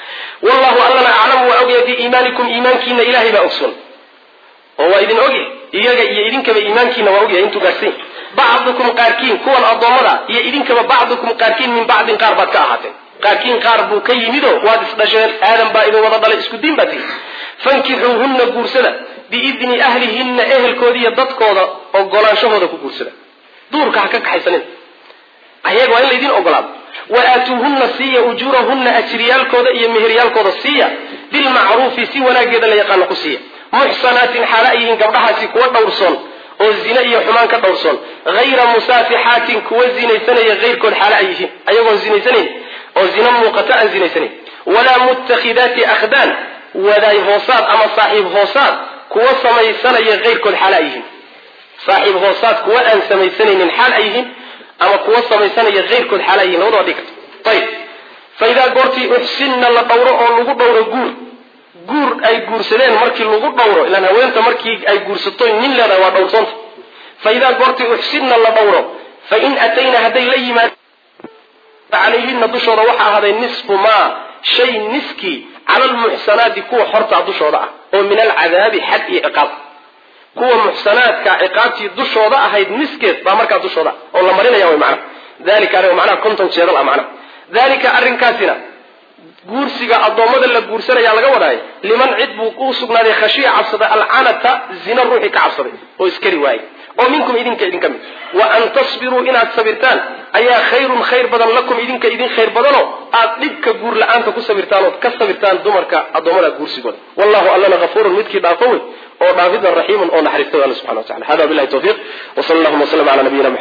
wallahu allana aclamu waa ogyahay biiimaanikum iimaankiina ilahay baa ogsoon oo waa idin ogyahay iyaga iyo idinkaba iimaankiina waa ogyahay intuu gaarsan bacdukum qaarkiin kuwan addoommada iyo idinkaba bacdukum qaarkiin min bacdin qaar baad ka ahaateen qaarkiin qaar buu ka yimido waad isdhasheen aadan baa idin wada dhalay isku diin baa tihi fankixuuhunna guursada biidni ahlihinna ehelkooda iyo dadkooda ogolaanshahooda ku guursada duurka ha ka kaxaysanin ayaga waa in laydin ogolaado wa aatuuhunna siiya ujuurahunna ajriyaalkooda iyo meheryaalkooda siiya bilmacruufi si wanaageeda la yaqaano ku siiya muxsanaatin xaala ay yihiin gabdhahaasi kuwa dhowrsoon oo zine iyo xumaan ka dhowrsoon hayra musaafixaatin kuwa zinaysanaya keyrkood xaala ay yihiin ayagoon zinaysanayn oo zina muuqata aan zinaysanayn walaa muttakhidaati akhdaan wadaay hoosaad ama saaxiib hoosaad kuwa samaysanaya keyrkood xaala ay yihiin saaxiib hoosaad kuwa aan samaysanaynin xaal ay yihiin ama kuwa samaysanaya keyrkood xaala ay yihiin labadaba dhigi karto ayib fa idaa goortii uxsinna la dhowro oo lagu dhowro guur ay guursadeen markii lagu dhowro ilaan haweenta markii ay guursato nin leedahay waa dhowrsoonta fa idaa goortii uxsinna la dhowro fa in atayna hadday la yimaado calayhinna dushooda waxaa ahaaday nisfu maa shay niskii cala almuxsanaati kuwa xortaa dushooda ah oo min alcadaabi xad iyo ciqaab kuwa muxsanaadka ciqaabtii dushooda ahayd niskeed baa markaa dushooda oo la marinaya way macna dalika aniga macnaha konton jeedal ah macna dalika arrinkaasina guursiga addoommada la guursanaya laga wadaayo liman cid buu u sugnaaday khashiya cabsada alcanata zina ruuxii ka cabsaday oo iskari waayey oo minkum idinka idinka mid wa an tasbiruu inaad sabirtaan ayaa khayrun khayr badan lakum idinka idin khayr badanoo aad dhibka guur la-aanta ku sabirtaan ood ka sabirtaan dumarka addoommada guursigooda wallahu allana hafuurun midkii dhaafo wey oo dhaafidan raxiimun oo naxariista alla subxana wa tacala hada billahi tawfiiq wa sala allahuma wasalam ala nabiyina